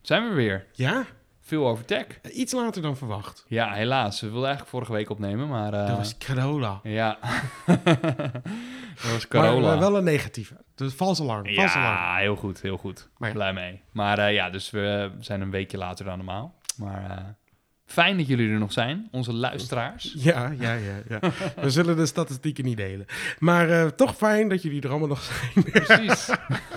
Zijn we weer. Ja, Veel over tech. iets later dan verwacht. Ja, helaas. We wilden eigenlijk vorige week opnemen, maar... Dat was Carola. Ja. Dat was Carola. Maar wel een negatieve. Dus valse alarm. Valse alarm. Ja, heel goed, heel goed. Maar ja. Blij mee. Maar dus we zijn een weekje later dan normaal. Maar fijn dat jullie er nog zijn, onze luisteraars. Ja. We zullen de statistieken niet delen. Maar toch fijn dat jullie er allemaal nog zijn. Precies.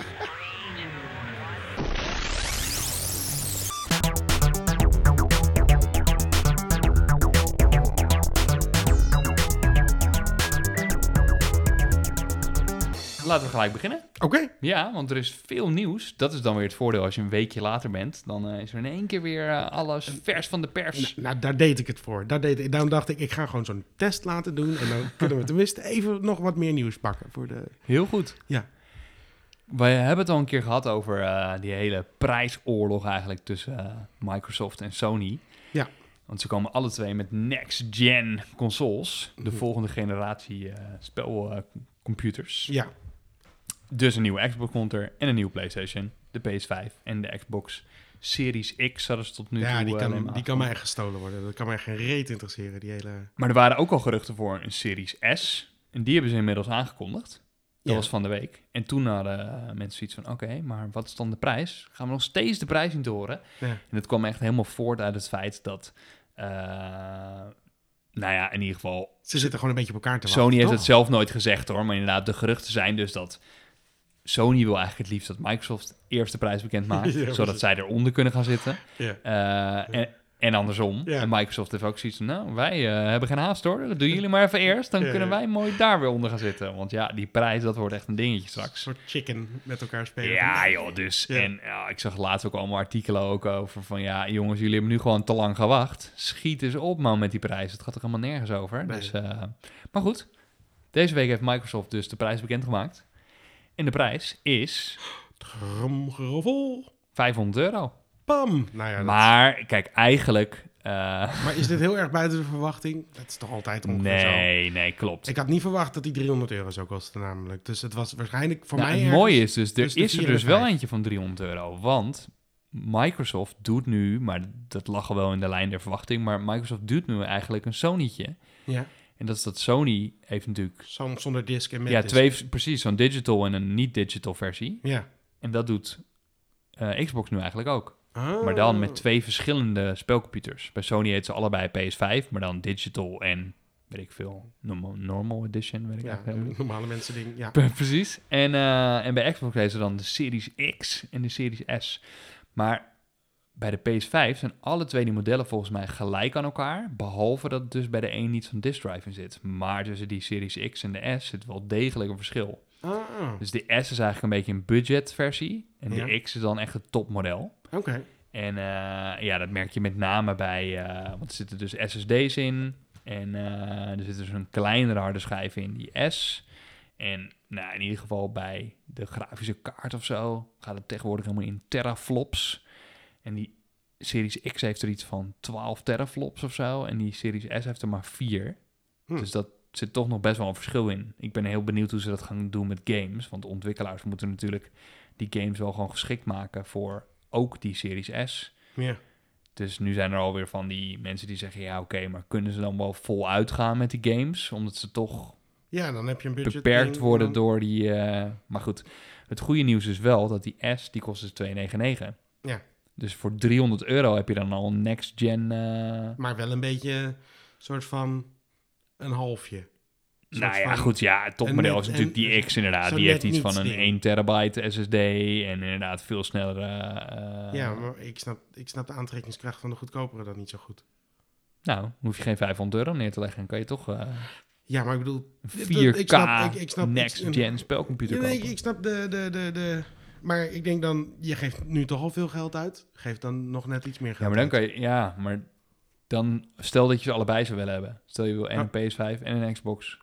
Laten we gelijk beginnen. Oké. Ja, want er is veel nieuws. Dat is dan weer het voordeel als je een weekje later bent. Dan is er in één keer weer alles vers van de pers. Nou, daar deed ik het voor. Daarom dacht ik ga gewoon zo'n test laten doen. En dan kunnen we tenminste even nog wat meer nieuws pakken. Voor de... Heel goed. Ja. Wij hebben het al een keer gehad over die hele prijsoorlog eigenlijk tussen Microsoft en Sony. Ja. Want ze komen alle twee met next-gen consoles. De volgende generatie spelcomputers. Ja. Dus een nieuwe Xbox komt er en een nieuwe PlayStation. De PS5 en de Xbox Series X hadden ze tot nu toe. Ja, die alleen maar kan mij echt gestolen worden. Dat kan mij geen reet interesseren, die hele... Maar er waren ook al geruchten voor een Series S. En die hebben ze inmiddels aangekondigd. Dat was van de week. En toen hadden mensen zoiets van... Oké, maar wat is dan de prijs? Gaan we nog steeds de prijs niet horen? Ja. En het kwam echt helemaal voort uit het feit dat... in ieder geval... Ze zitten gewoon een beetje op elkaar te wachten, Sony heeft toch? het zelf nooit gezegd hoor. Maar inderdaad, de geruchten zijn dus dat... Sony wil eigenlijk het liefst dat Microsoft eerst de prijs bekend maakt. Ja, zodat precies. zij eronder kunnen gaan zitten. Ja. En andersom. Ja. En Microsoft heeft ook zoiets van... Nou, wij hebben geen haast hoor. Dat doen jullie maar even eerst. Dan Ja. kunnen wij mooi daar weer onder gaan zitten. Want ja, die prijs, dat wordt echt een dingetje Een straks. soort chicken met elkaar spelen. Ja joh, dus... Ja. En ik zag laatst ook allemaal artikelen ook over van... Ja, jongens, jullie hebben nu gewoon te lang gewacht. Schiet eens op man met die prijs. Het gaat er helemaal nergens over. Nee. Dus, maar goed. Deze week heeft Microsoft dus de prijs bekendgemaakt. En de prijs is... Tromgeroffel. €500. Pam. Nou ja, dat... Maar, kijk, eigenlijk... Maar is dit heel erg buiten de verwachting? Dat is toch altijd ongeveer zo? Nee, klopt. Ik had niet verwacht dat die €300 zou kosten namelijk. Dus het was waarschijnlijk voor mij Het ergens mooie is dus, er tussen de is er 4 en dus de wel 5. eentje van €300. Want Microsoft doet nu, maar dat lag al wel in de lijn der verwachting, maar Microsoft doet nu eigenlijk een Sony'tje. Ja, En dat is dat Sony heeft natuurlijk... zonder disc en met Ja, disc. precies, zo'n digital en een niet-digital versie. Ja. En dat doet Xbox nu eigenlijk ook. Ah. Maar dan met 2 verschillende spelcomputers. Bij Sony heet ze allebei PS5, maar dan digital en, weet ik veel, normal edition, weet ik Ja, eigenlijk helemaal niet. normale mensen ding. Ja. Precies. En bij Xbox heet ze dan de Series X en de Series S. Maar bij de PS5 zijn alle twee die modellen volgens mij gelijk aan elkaar. Behalve dat dus bij de een niet zo'n disk drive in zit. Maar tussen die Series X en de S zit wel degelijk een verschil. Ah, Dus de S is eigenlijk een beetje een budgetversie. En Ja. de X is dan echt het topmodel. oké. En dat merk je met name bij... want er zitten dus SSD's in. En er zit dus een kleinere harde schijf in, die S. En in ieder geval bij de grafische kaart of zo... gaat het tegenwoordig helemaal in teraflops. En die Series X heeft er iets van 12 teraflops of zo. En die Series S heeft er maar 4. Dus dat zit toch nog best wel een verschil in. Ik ben heel benieuwd hoe ze dat gaan doen met games. Want ontwikkelaars moeten natuurlijk die games wel gewoon geschikt maken voor ook die Series S. Ja. Dus nu zijn er alweer van die mensen die zeggen... ja, oké, maar kunnen ze dan wel vol uitgaan met die games? Omdat ze toch Ja, dan heb je een budget beperkt ding, worden dan- door die... maar goed, het goede nieuws is wel dat die S, die kost dus €299. Ja. Dus voor €300 heb je dan al een next-gen... Maar wel een beetje soort van een halfje. Nou ja, goed, ja, het topmodel net- is natuurlijk en- die X inderdaad. zo Die heeft net iets van niets een ding. 1 terabyte SSD en inderdaad veel sneller... Ja, maar ik snap de aantrekkingskracht van de goedkopere dan niet zo goed. Nou, hoef je geen €500 neer te leggen. Dan kan je toch Ja, maar ik bedoel... een 4K ik snap next-gen spelcomputer Nee, kopen. ik snap de... Maar ik denk dan, je geeft nu toch al veel geld uit. Geef dan nog net iets meer geld Ja, maar dan uit. kan je... Ja, maar dan... Stel dat je ze allebei zou willen hebben. Stel je wil en een PS5 en een Xbox.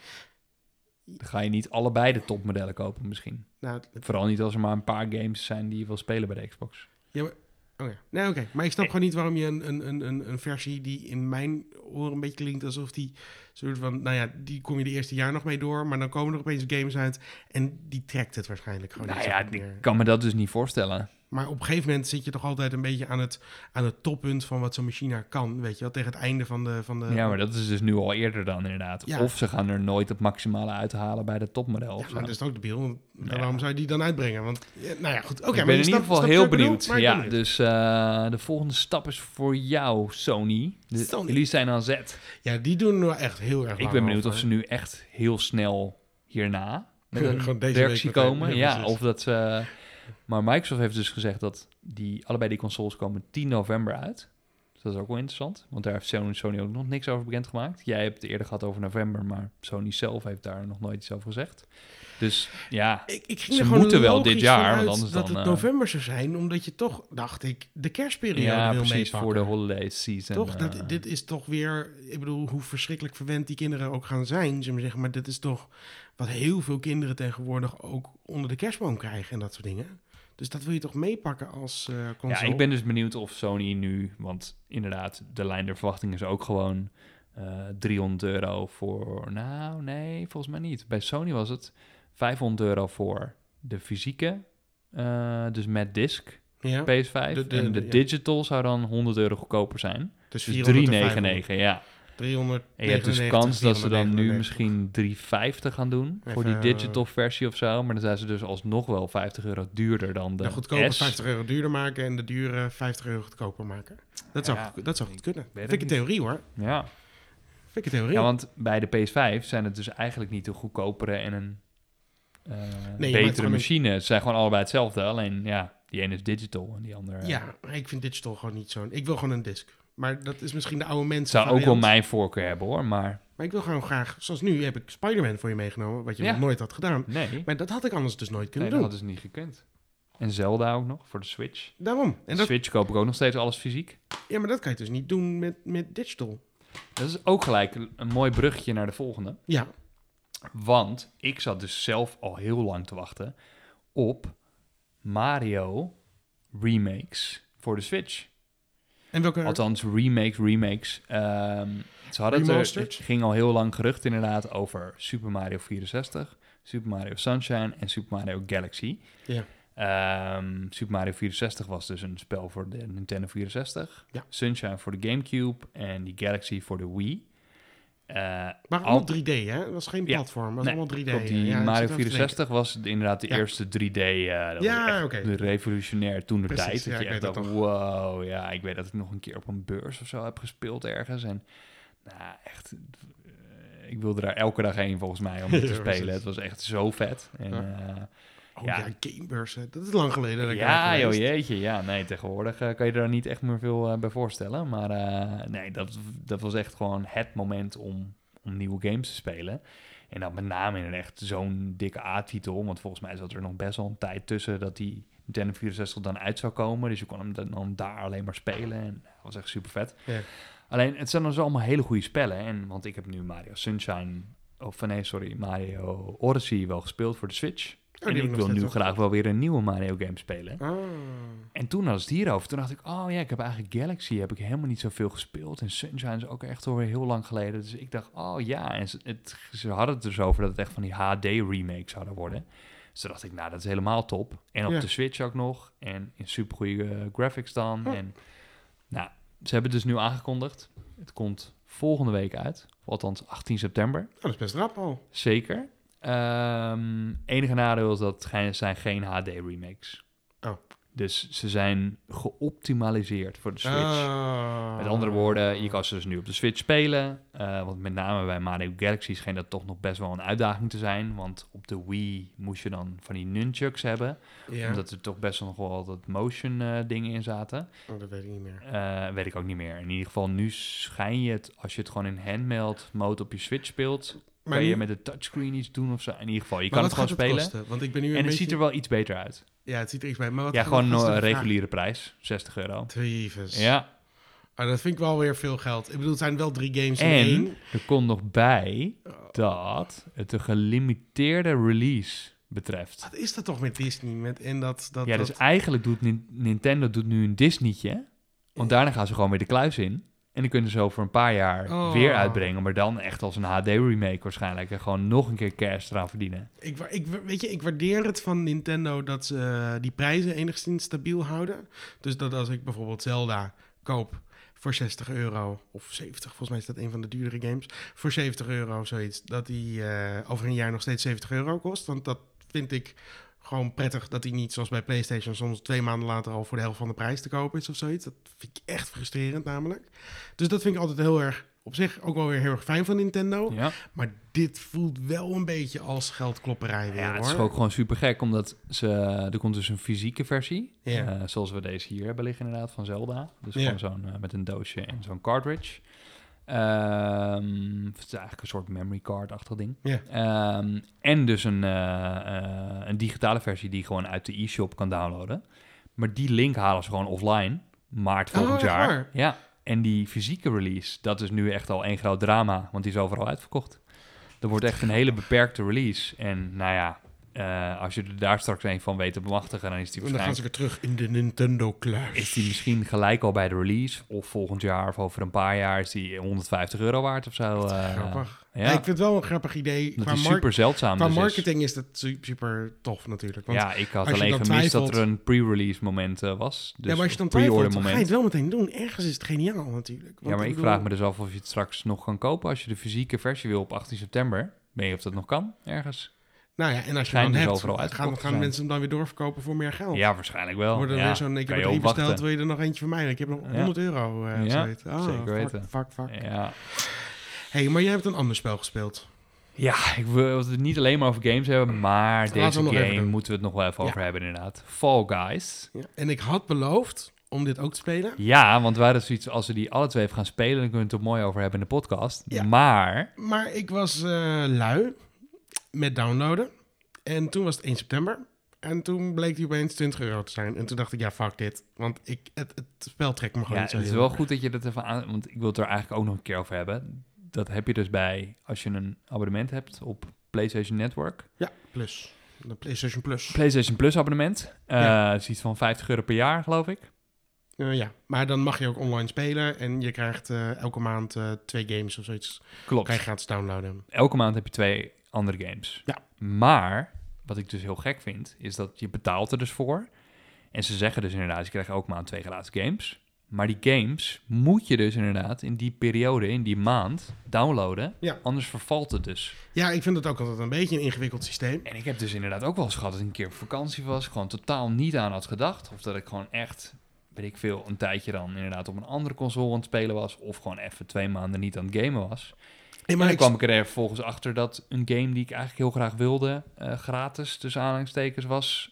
Dan ga je niet allebei de topmodellen kopen misschien. Nou, Vooral niet als er maar een paar games zijn die je wil spelen bij de Xbox. ja, maar... Oké. Nee, oké. Maar ik snap gewoon niet waarom je een versie die in mijn oren een beetje klinkt alsof die soort van... Nou ja, die kom je de eerste jaar nog mee door, maar dan komen er opeens games uit en die trekt het waarschijnlijk gewoon Nou niet zo ja, goed ik meer. kan me dat dus niet voorstellen. Maar op een gegeven moment zit je toch altijd een beetje aan het toppunt van wat zo'n machine kan. Weet je wel, tegen het einde van de... Ja, maar dat is dus nu al eerder dan inderdaad. Ja. Of ze gaan er nooit het maximale uithalen bij de topmodel. Ja, of maar zo. dat is ook de beeld. Ja. Waarom zou je die dan uitbrengen? Want, nou ja, goed. Oké, Ik maar ben in je ieder geval snapt heel wat ik bedoel, benieuwd. maar ik ben Ja, benieuwd. dus de volgende stap is voor jou, Sony. Sony. Jullie zijn aan zet. Ja, die doen wel echt heel erg Ik lang ben benieuwd over. of ze nu echt heel snel hierna met Gewoon een deze reactie week meteen. komen. Ja, Ja, precies. of dat ze... Maar Microsoft heeft dus gezegd dat allebei die consoles komen 10 november uit. Dus dat is ook wel interessant. Want daar heeft Sony ook nog niks over bekendgemaakt. Jij hebt het eerder gehad over november, maar Sony zelf heeft daar nog nooit iets over gezegd. Dus ja, Ik ging Ze er gewoon moeten wel logisch dit jaar, vanuit want anders dat dan, het november zou zijn, omdat je toch, dacht ik, de kerstperiode ja wil precies, meepakken. voor de holiday season. Toch? Dit is toch weer... Ik bedoel, hoe verschrikkelijk verwend die kinderen ook gaan zijn, zullen we maar zeggen. Maar dit is toch wat heel veel kinderen tegenwoordig ook onder de kerstboom krijgen en dat soort dingen. Dus dat wil je toch meepakken als console? Ja, ik ben dus benieuwd of Sony nu... Want inderdaad, de lijn der verwachting is ook gewoon €300 voor... Nou, nee, volgens mij niet. Bij Sony was het €500 voor de fysieke, dus met disc, ja? PS5. En de ja. digital zou dan €100 goedkoper zijn. Dus Dus 400 €399, ja. 300. En je hebt dus kans dat ze dan nu misschien €350 gaan doen voor die Even, digital versie of zo. Maar dan zijn ze dus alsnog wel €50 duurder dan de de goedkope S. €50 duurder maken en de dure €50 goedkoper maken. Dat zou, Ja, dat zou goed kunnen. weet Vind ik het een theorie hoor. Ja. Vind ik een theorie. Ja, want bij de PS5 zijn het dus eigenlijk niet een goedkopere en een maakt betere gewoon machine. Ze zijn gewoon allebei hetzelfde, alleen ja, die ene is digital en die andere... Ja, maar ik vind digital gewoon niet zo'n... Ik wil gewoon een disc. Maar dat is misschien de oude mensen zou ook wel variant. mijn voorkeur hebben hoor, maar Maar ik wil gewoon graag... Zoals nu heb ik Spider-Man voor je meegenomen, wat je Ja. nog nooit had gedaan. nee, Maar dat had ik anders dus nooit nee kunnen dat doen. hadden ze niet gekund. En Zelda ook nog, voor de Switch. Daarom. En De dat, Switch koop ik ook nog steeds alles fysiek. ja, maar dat kan je dus niet doen met digital. Dat is ook gelijk een mooi bruggetje naar de volgende. Ja. Want ik zat dus zelf al heel lang te wachten op Mario remakes voor de Switch. En welke... Althans, remakes. Ze hadden Remastered? het ging al heel lang gerucht inderdaad over Super Mario 64, Super Mario Sunshine en Super Mario Galaxy. Ja. Super Mario 64 was dus een spel voor de Nintendo 64. Ja. Sunshine voor de GameCube en die Galaxy voor de Wii. Maar al- allemaal 3D, hè? Dat was geen Ja. platform, dat was allemaal 3D. Klopt, die Ja, ik Mario zit even te 64 was inderdaad de Ja. eerste 3D. Dat Ja, was echt oké. revolutionair toen de Precies, tijd. ja, Dat je ik echt weet dacht, dat wow, ja, ik weet dat ik nog een keer op een beurs of zo heb gespeeld ergens. En nou, echt, ik wilde daar elke dag heen volgens mij om dit te Ja, spelen. precies. Het was echt zo vet. En, Ja. Oh Ja. ja, Gamebeurs, hè. Dat is lang geleden dat ik daar ja, ben joh, geweest. jeetje. Ja, nee, tegenwoordig kan je er niet echt meer veel bij voorstellen. Maar nee, dat was echt gewoon het moment om nieuwe games te spelen. En dan met name in echt zo'n dikke A-titel. Want volgens mij zat er nog best wel een tijd tussen dat die Nintendo 64 dan uit zou komen. Dus je kon hem dan daar alleen maar spelen. En dat was echt super vet. Ja. Alleen, het zijn dus allemaal hele goede spellen. En, want ik heb nu Mario Sunshine... Mario Odyssey wel gespeeld voor de Switch. die en heb ik ik nog wil nu steeds graag wel weer een nieuwe Mario game spelen. Ah. En toen had het hierover. Toen dacht ik, oh ja, ik heb eigenlijk Galaxy heb ik helemaal niet zoveel gespeeld. En Sunshine is ook echt alweer heel lang geleden. Dus ik dacht, oh ja. En ze hadden het dus over dat het echt van die HD-remakes zouden worden. Dus toen dacht ik, nou, dat is helemaal top. En op Ja. de Switch ook nog. En in supergoeie graphics dan. Hm. En nou, ze hebben het dus nu aangekondigd. Het komt volgende week uit. Of althans 18 september. Oh, dat is best rap al. Zeker. Enige nadeel is dat het zijn geen HD-remakes. Oh. Dus ze zijn geoptimaliseerd voor de Switch. Ah. Met andere woorden, je kan ze dus nu op de Switch spelen. Want met name bij Mario Galaxy scheen dat toch nog best wel een uitdaging te zijn. Want op de Wii moest je dan van die nunchucks hebben. Ja, Omdat er toch best wel nog wel wat motion dingen in zaten. oh, dat weet ik niet meer. Weet ik ook niet meer. In ieder geval, nu schijn je het, als je het gewoon in handmeld mode op je Switch speelt, kan je nu- met de touchscreen iets doen of zo. In ieder geval, je maar kan het wat gewoon gaat spelen. kosten? Want ik ben nu een En het beetje... ziet er wel iets beter uit. Ja, het ziet er iets bij. Maar wat Ja, gaat- gewoon wat is de een vraag? reguliere prijs. €60. Tyfus. Ja. Ah, dat vind ik wel weer veel geld. Ik bedoel, het zijn wel 3 games in En 1. er komt nog bij dat het een gelimiteerde release betreft. Wat is dat toch met Disney? En dat Ja, dus dat- eigenlijk doet Nintendo doet nu een Disneytje. Want daarna gaan ze gewoon weer de kluis in. En die kunnen ze over een paar jaar weer uitbrengen. Maar dan echt als een HD-remake waarschijnlijk. En gewoon nog een keer cash eraan verdienen. Ik waardeer het van Nintendo dat ze die prijzen enigszins stabiel houden. Dus dat als ik bijvoorbeeld Zelda koop voor €60 of 70, volgens mij is dat een van de duurdere games, voor €70 zoiets, dat die over een jaar nog steeds €70 kost. Want dat vind ik gewoon prettig dat hij niet zoals bij PlayStation soms 2 maanden later al voor de helft van de prijs te kopen is of zoiets. Dat vind ik echt frustrerend namelijk. Dus dat vind ik altijd heel erg, op zich ook wel weer heel erg fijn van Nintendo. Ja. Maar dit voelt wel een beetje als geldklopperij weer, Ja, het hoor. is ook gewoon super gek, omdat er komt dus een fysieke versie. Ja. Zoals we deze hier hebben liggen inderdaad, van Zelda. Dus Ja. gewoon zo'n met een doosje en zo'n cartridge. Het is eigenlijk een soort memory card-achtig ding. Ja. En dus een digitale versie die je gewoon uit de e-shop kan downloaden. Maar die link halen ze gewoon offline. Maart volgend echt jaar. waar? Ja. En die fysieke release, dat is nu echt al één groot drama. Want die is overal uitverkocht. Er wordt echt een hele beperkte release. En nou ja, als je er daar straks een van weet te bemachtigen, dan is die En dan gaan ze waarschijnlijk... weer terug in de Nintendo-kluis. Is die misschien gelijk al bij de release? Of volgend jaar of over een paar jaar is die €150 waard of zo? Grappig. Ja. Ja, ik vind het wel een grappig idee. Dat is super zeldzaam. Qua dus marketing is dat super tof natuurlijk. Want ja, ik had als je alleen dan gemist twijfelt- dat er een pre-release moment was. Dus ja, maar als je dan een pre-order twijfelt, dan ga je het wel meteen doen. Ergens is het geniaal natuurlijk. Want Ja, maar ik bedoel- vraag me dus af of je het straks nog kan kopen als je de fysieke versie wil op 18 september. Weet je of dat nog kan, ergens? Nou ja, en als je Schijnt hem dus dan overal hebt, uitverkocht te gaan zijn. mensen hem dan weer doorverkopen voor meer geld. Ja, waarschijnlijk wel. Wordt er ja, weer zo'n, ik kan heb je er ook drie besteld, wachten. wil je er nog eentje voor mij? Ik heb nog Ja. €100. Ja, zoiets. zeker weten. Fuck. Ja, Hey, maar jij hebt een ander spel gespeeld. ja, ik wil het niet alleen maar over games hebben, maar Laten we deze nog even game doen. moeten we het nog wel even Ja. over hebben inderdaad. Fall Guys. Ja. En ik had beloofd om dit ook te spelen. Ja, want we hadden zoiets, als we die alle twee even gaan spelen, dan kunnen we het er mooi over hebben in de podcast. Ja. Maar, Maar ik was lui met downloaden. En toen was het 1 september. En toen bleek die opeens €20 te zijn. En toen dacht ik, ja, fuck dit. Want het spel trekt me gewoon ja, niet zo het is heel wel erg. goed dat je dat even aan... Want ik wil het er eigenlijk ook nog een keer over hebben. Dat heb je dus bij, als je een abonnement hebt op PlayStation Network. Ja, plus. De PlayStation Plus. PlayStation Plus abonnement. Ja. Het is iets van €50 per jaar, geloof ik. Ja, maar dan mag je ook online spelen. En je krijgt elke maand 2 games of zoiets. Klopt. Kan je gratis downloaden. Elke maand heb je 2 andere games. Ja. Maar, wat ik dus heel gek vind, is dat je betaalt er dus voor. En ze zeggen dus inderdaad, je krijgt elke maand 2 gratis games. Maar die games moet je dus inderdaad in die periode, in die maand, downloaden. Ja. Anders vervalt het dus. Ja, ik vind het ook altijd een beetje een ingewikkeld systeem. En ik heb dus inderdaad ook wel eens gehad dat ik een keer op vakantie was, gewoon totaal niet aan had gedacht. Of dat ik gewoon echt, weet ik veel, een tijdje dan inderdaad op een andere console aan het spelen was. Of gewoon even 2 maanden niet aan het gamen was. Nee, Maar dan kwam ik er vervolgens achter dat een game die ik eigenlijk heel graag wilde, gratis, tussen aanhalingstekens, was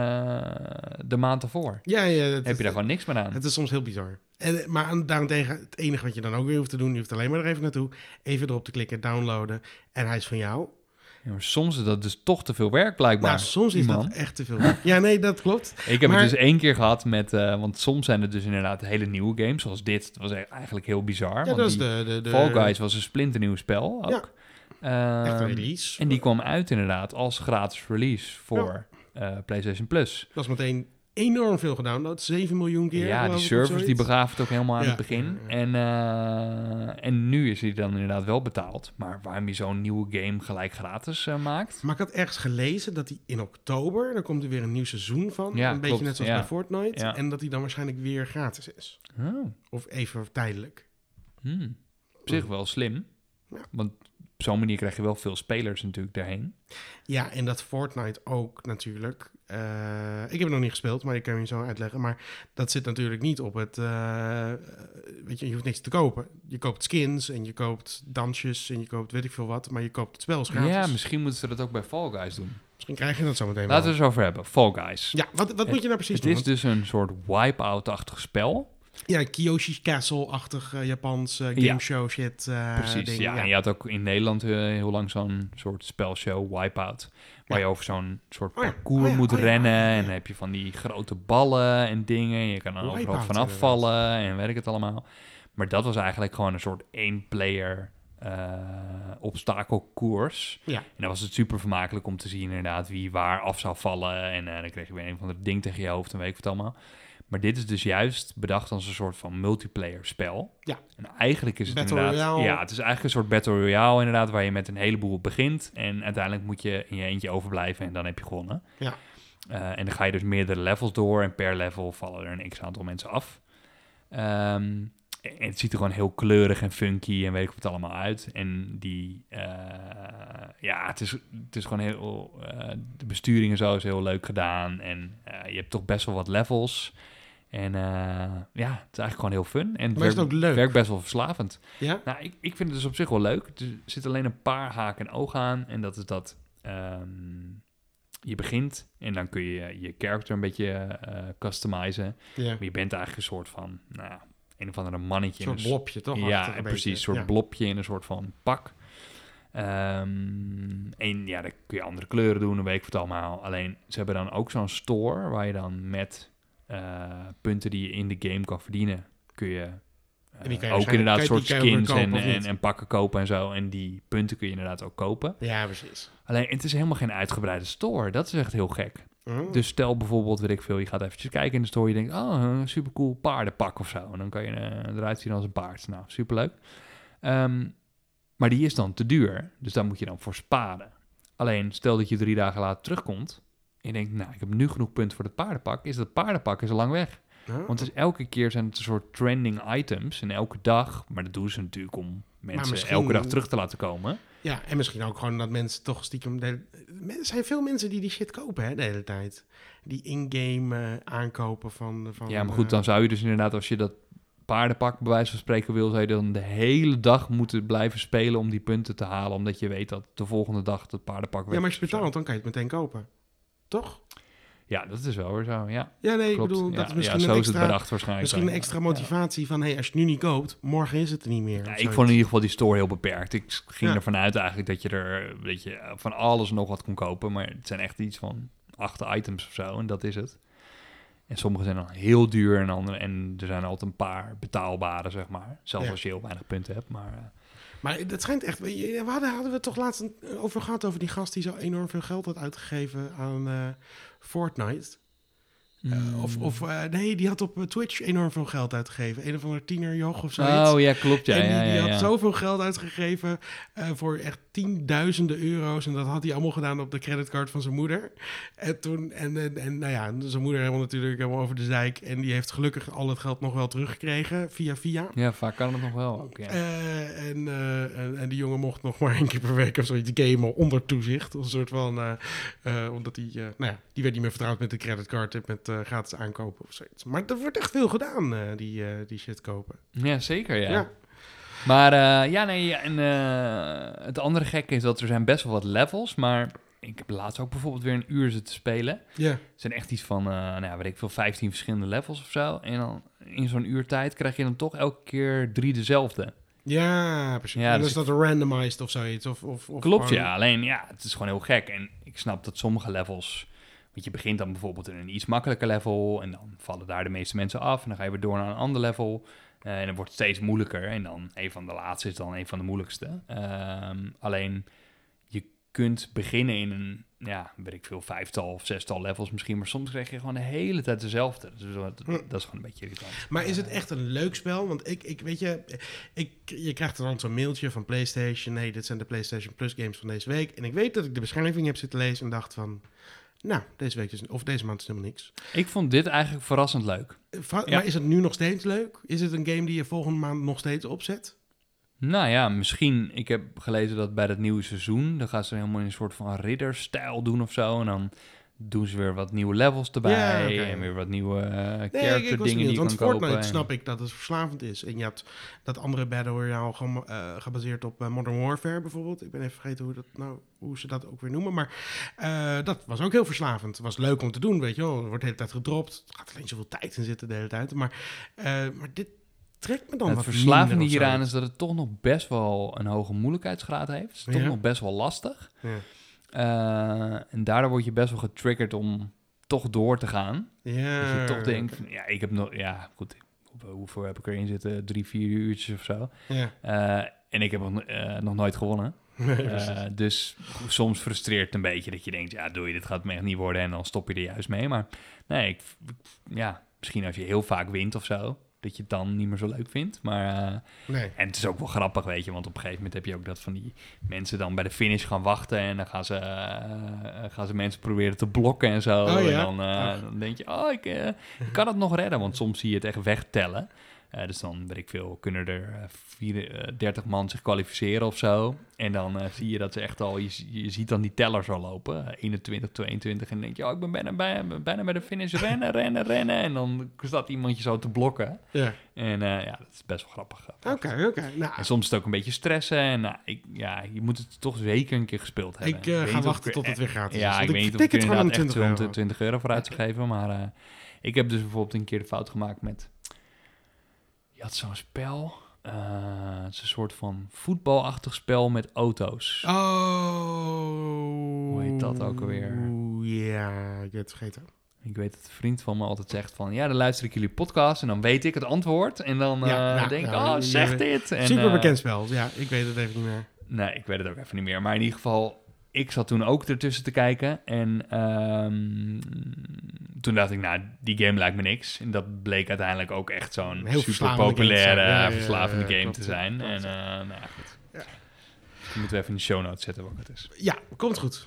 de maand ervoor. Ja, Heb je daar gewoon niks meer aan. Het is soms heel bizar. Maar daarentegen, het enige wat je dan ook weer hoeft te doen, je hoeft alleen maar er even naartoe, even erop te klikken, downloaden en hij is van jou. Ja, maar soms is dat dus toch te veel werk, blijkbaar. Nou, soms is man. dat echt te veel. Ja, nee, dat klopt. Ik heb Maar- het dus 1 keer gehad met, want soms zijn het dus inderdaad hele nieuwe games, zoals dit. Dat was eigenlijk heel bizar. Ja, want dat is die de Fall Guys was een splinternieuw spel ook. echt een Ehm, release. En die kwam uit inderdaad als gratis release voor PlayStation Plus. Dat was meteen enorm veel gedownload, 7 miljoen keer. Ja, geloof die ik, of servers die zoiets. begaven het ook helemaal aan Ja. het begin. Ja. En nu is hij dan inderdaad wel betaald. Maar waarom je zo'n nieuwe game gelijk gratis maakt? Maar ik had ergens gelezen dat hij in oktober, dan komt er weer een nieuw seizoen van. Ja, een beetje klopt, net zoals ja. bij Fortnite. Ja. En dat hij dan waarschijnlijk weer gratis is. Oh, Of even tijdelijk. op zich wel slim. Ja. Want op zo'n manier krijg je wel veel spelers natuurlijk daarheen. Ja, en dat Fortnite ook natuurlijk. Ik heb het nog niet gespeeld, maar ik kan je zo uitleggen. Maar dat zit natuurlijk niet op het... weet je hoeft niks te kopen. Je koopt skins en je koopt dansjes en je koopt weet ik veel wat. Maar je koopt het spel als gratis. Ja, misschien moeten ze dat ook bij Fall Guys doen. Misschien krijg je dat zo meteen Laten we wel. het eens over hebben. Fall Guys. Ja, wat moet je nou precies Het doen? is dus een soort wipeout-achtig spel. Ja, Kyoshi Castle-achtig Japans Ja. gameshow shit Precies, ding. ja. En je had ook in Nederland heel lang zo'n soort spelshow, Wipeout. Waar Ja. je over zo'n soort Oh ja, parcours oh ja, moet oh ja, rennen. oh ja, ja. En dan heb je van die grote ballen en dingen. Je kan er overal Wipeout, vanaf vallen en weet ik het allemaal. Maar dat was eigenlijk gewoon een soort 1-player obstakelkoers. Ja. En dan was het super vermakelijk om te zien inderdaad wie waar af zou vallen. En dan kreeg je weer een van de ding tegen je hoofd en weet ik wat allemaal. Maar dit is dus juist bedacht als een soort van multiplayer spel. Ja. En eigenlijk is het Battle inderdaad... Royale. Ja, het is eigenlijk een soort Battle Royale inderdaad, waar je met een heleboel begint. En uiteindelijk moet je in je eentje overblijven en dan heb je gewonnen. Ja. En dan ga je dus meerdere levels door en per level vallen er een x-aantal mensen af. En het ziet er gewoon heel kleurig en funky en weet ik wat allemaal uit. En die... het is gewoon heel... de besturing en zo is heel leuk gedaan. En je hebt toch best wel wat levels. En het is eigenlijk gewoon heel fun. En Maar is het ook leuk? werkt best wel verslavend. Ja? Nou, ik vind het dus op zich wel leuk. Er zit alleen een paar haken en ogen aan. En dat is dat... je begint en dan kun je je character een beetje customizen. Ja. Maar je bent eigenlijk een soort van... een of andere mannetje. Een soort blopje, toch? Ja, precies. Een soort blopje in een soort van pak. En ja, dan kun je andere kleuren doen, dan weet ik wat allemaal. Alleen, ze hebben dan ook zo'n store waar je dan met punten die je in de game kan verdienen, kun je ook inderdaad soort skins en pakken kopen en zo. En die punten kun je inderdaad ook kopen. Ja, precies. Alleen, het is helemaal geen uitgebreide store. Dat is echt heel gek. Oh. Dus stel bijvoorbeeld, weet ik veel, je gaat eventjes kijken in de store. Je denkt, een supercool paardenpak of zo. En dan kan je eruit zien als een paard. Nou, superleuk. Maar die is dan te duur. Dus daar moet je dan voor sparen. Alleen, stel dat je 3 dagen later terugkomt. En je denkt, nou, ik heb nu genoeg punten voor het paardenpak. Dat paardenpak is al lang weg. Oh. Want dus elke keer zijn het een soort trending items. En elke dag, maar dat doen ze natuurlijk om mensen elke dag terug te laten komen. Ja, en misschien ook gewoon dat mensen toch stiekem... Er zijn veel mensen die shit kopen, hè, de hele tijd. Die in-game aankopen van... Ja, maar goed, dan zou je dus inderdaad, als je dat paardenpak bij wijze van spreken wil, zou je dan de hele dag moeten blijven spelen om die punten te halen, omdat je weet dat de volgende dag het paardenpak weg is. Ja, maar als je betaalt, dan kan je het meteen kopen. Toch? Ja, dat is wel weer zo, ja. Ja, nee, klopt. ik bedoel, dat is misschien zo een is het extra... bedacht waarschijnlijk. Misschien een extra motivatie van, als je het nu niet koopt, morgen is het er niet meer. Ja, ik vond in ieder geval die store heel beperkt. Ik ging ervan uit eigenlijk dat je er van alles nog wat kon kopen. Maar het zijn echt iets van 8 items of zo en dat is het. En sommige zijn dan heel duur en andere, en er zijn altijd een paar betaalbare, zeg maar. Zelfs als je heel weinig punten hebt, maar... Maar dat schijnt echt... hadden we het toch laatst over gehad, over die gast die zo enorm veel geld had uitgegeven aan Fortnite. Nee, die had op Twitch enorm veel geld uitgegeven. Een of andere tienerjoch of zoiets. Oh ja, klopt. Ja, en die had zoveel geld uitgegeven voor echt tienduizenden euro's. En dat had hij allemaal gedaan op de creditcard van zijn moeder. En toen, zijn moeder helemaal natuurlijk helemaal over de zeik. En die heeft gelukkig al het geld nog wel teruggekregen via. Ja, vaak kan het nog wel ook, ja. En die jongen mocht nog maar 1 keer per week of zoiets gamen onder toezicht. Een soort van, omdat hij, die werd niet meer vertrouwd met de creditcard en met gratis aankopen of zoiets. Maar er wordt echt veel gedaan, die shit kopen. Ja, zeker, ja. Maar het andere gekke is dat er zijn best wel wat levels, maar ik heb laatst ook bijvoorbeeld weer een uur zitten spelen. Ja. Er zijn echt iets van, weet ik veel, 15 verschillende levels of zo. En dan in zo'n uur tijd krijg je dan toch elke keer 3 dezelfde. Ja, precies. Ja, en dus is dat randomized of zoiets? Of klopt, gewoon... ja. Alleen, het is gewoon heel gek. En ik snap dat sommige levels... Want je begint dan bijvoorbeeld in een iets makkelijker level... en dan vallen daar de meeste mensen af... en dan ga je weer door naar een ander level... en dan wordt het steeds moeilijker... en dan een van de laatste is dan een van de moeilijkste. Alleen, je kunt beginnen in een... weet ik veel, 5-tal of 6-tal levels misschien... maar soms krijg je gewoon de hele tijd dezelfde. Dus dat is gewoon een beetje irritant. Maar is het echt een leuk spel? Want ik weet je krijgt dan zo'n mailtje van PlayStation... hey, dit zijn de PlayStation Plus games van deze week... en ik weet dat ik de beschrijving heb zitten lezen en dacht van... Nou, deze week of deze maand is helemaal niks. Ik vond dit eigenlijk verrassend leuk. Maar is het nu nog steeds leuk? Is het een game die je volgende maand nog steeds opzet? Nou ja, misschien. Ik heb gelezen dat bij het nieuwe seizoen... dan gaan ze helemaal in een soort van ridderstijl doen of zo... en dan doen ze weer wat nieuwe levels erbij... en weer wat nieuwe character dingen die je kan kopen. Want Fortnite snap ik dat het verslavend is. En je hebt dat andere Battle Royale gebaseerd op Modern Warfare bijvoorbeeld. Ik ben even vergeten hoe ze dat ook weer noemen. Maar dat was ook heel verslavend. Het was leuk om te doen, weet je wel. Er wordt de hele tijd gedropt. Er gaat alleen zoveel tijd in zitten de hele tijd. Maar dit trekt me dan het verslavende hieraan is dat het toch nog best wel een hoge moeilijkheidsgraad heeft. Het is toch nog best wel lastig. Ja. En daardoor word je best wel getriggerd om toch door te gaan. Ja. Dat je toch denkt, ik heb nog... Ja, goed, hoeveel heb ik erin zitten? 3-4 uurtjes of zo. Ja. En ik heb nog nooit gewonnen. Dus soms frustreert het een beetje dat je denkt... dit gaat me echt niet worden en dan stop je er juist mee. Maar nee, misschien als je heel vaak wint of zo, dat je het dan niet meer zo leuk vindt. Maar, Nee. en het is ook wel grappig, weet je, want op een gegeven moment heb je ook dat van die mensen dan bij de finish gaan wachten en dan gaan ze mensen proberen te blokken en zo. Oh, ja? En dan denk je, ik kan het nog redden, want soms zie je het echt wegtellen. Dus dan, weet ik veel, kunnen er 30 man zich kwalificeren of zo. En dan zie je dat ze echt al, je ziet dan die tellers al lopen. 21, 22. En dan denk je, ik ben bijna bij de finish. Rennen. En dan staat iemand je zo te blokken. Ja. En dat is best wel grappig. Oké. Nou, En soms is het ook een beetje stressen. En je moet het toch zeker een keer gespeeld hebben. ik weet ga niet wachten of tot het weer gratis is. Ja, Want ik weet niet of tik ik het er gewoon inderdaad echt €20. zo'n 20 euro voor uit te geven. Maar ik heb dus bijvoorbeeld een keer de fout gemaakt met... Je had zo'n spel. Het is een soort van voetbalachtig spel met auto's. Hoe heet dat ook alweer? Ja, ik heb het vergeten. Ik weet dat een vriend van me altijd zegt van... Ja, dan luister ik jullie podcast en dan weet ik het antwoord. En dan denk ik, zeg dit. En, super bekend spel. Ja, ik weet het even niet meer. Nee, ik weet het ook even niet meer. Maar in ieder geval, ik zat toen ook ertussen te kijken. En toen dacht ik, die game lijkt me niks. En dat bleek uiteindelijk ook echt zo'n Heel super populaire, verslavende game klopt, te zijn. klopt. En goed. Ja. Die moeten we even in de show notes zetten welke het is. Ja, komt goed.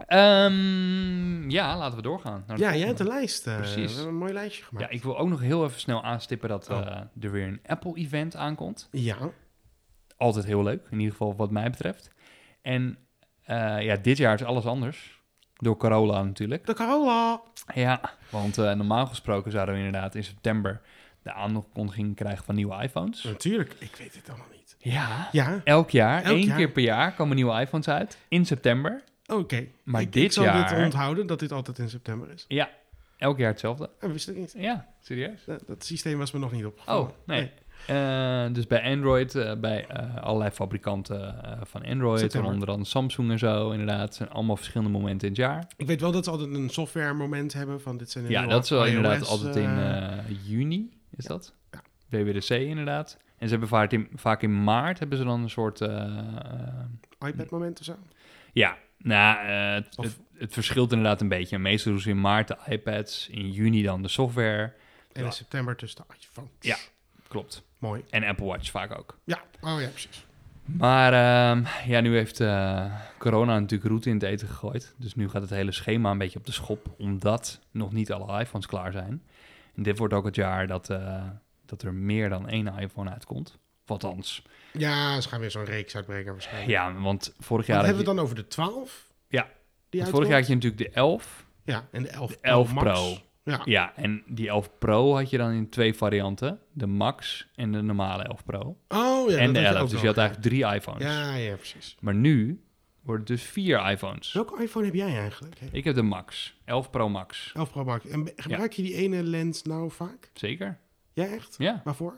Laten we doorgaan. Naar de Ja, jij volgende. hebt een lijst. Precies. We hebben een mooi lijstje gemaakt. Ja, ik wil ook nog heel even snel aanstippen dat er weer een Apple-event aankomt. Ja. Altijd heel leuk, in ieder geval wat mij betreft. En dit jaar is alles anders. Door corona natuurlijk. De Carola. Ja, want normaal gesproken zouden we inderdaad in september de aankondiging krijgen van nieuwe iPhones. Natuurlijk. Ik weet het allemaal niet. Ja, Ja. elk jaar, Elk één jaar. keer per jaar komen nieuwe iPhones uit. In september. Oké. Maar ik dit zal jaar... dit onthouden, dat dit altijd in september is. Ja, elk jaar hetzelfde. Dat wist ik niet. Ja, serieus? Dat systeem was me nog niet opgevallen. Oh, nee. Dus bij Android, bij allerlei fabrikanten van Android, September. onder andere Samsung en zo, inderdaad. Het zijn allemaal verschillende momenten in het jaar. Ik weet wel dat ze altijd een software moment hebben van dit zijn de Ja, nieuwe dat is wel iOS, inderdaad altijd in juni, is dat? Ja. WWDC inderdaad. En ze hebben vaak in maart hebben ze dan een soort... iPad moment of zo. ja, het verschilt inderdaad een beetje. Meestal doen ze in maart de iPads, in juni dan de software. En in september tussen de iPhones. Ja. Klopt. Mooi. En Apple Watch vaak ook. Ja, oh ja, precies. Maar nu heeft corona natuurlijk route in het eten gegooid. Dus nu gaat het hele schema een beetje op de schop, omdat nog niet alle iPhones klaar zijn. En dit wordt ook het jaar dat er meer dan één iPhone uitkomt. Of althans. Ja, ze gaan weer zo'n reeks uitbrengen waarschijnlijk. Ja, want vorig jaar... Hebben we het dan over de 12? Ja, Die want vorig jaar had je natuurlijk de 11. Ja, en de 11 11 Pro. Pro. Max. Ja. Ja, en die 11 Pro had je dan in 2 varianten. De Max en de normale 11 Pro. Oh ja. En dat de had 11, ook dus je nog. had eigenlijk 3 iPhones. Ja, precies. Maar nu worden het dus 4 iPhones. Welke iPhone heb jij eigenlijk? Hè? Ik heb de Max. 11 Pro Max. 11 Pro Max. En gebruik je die ene lens nou vaak? Zeker. Ja, echt? Ja. Waarvoor?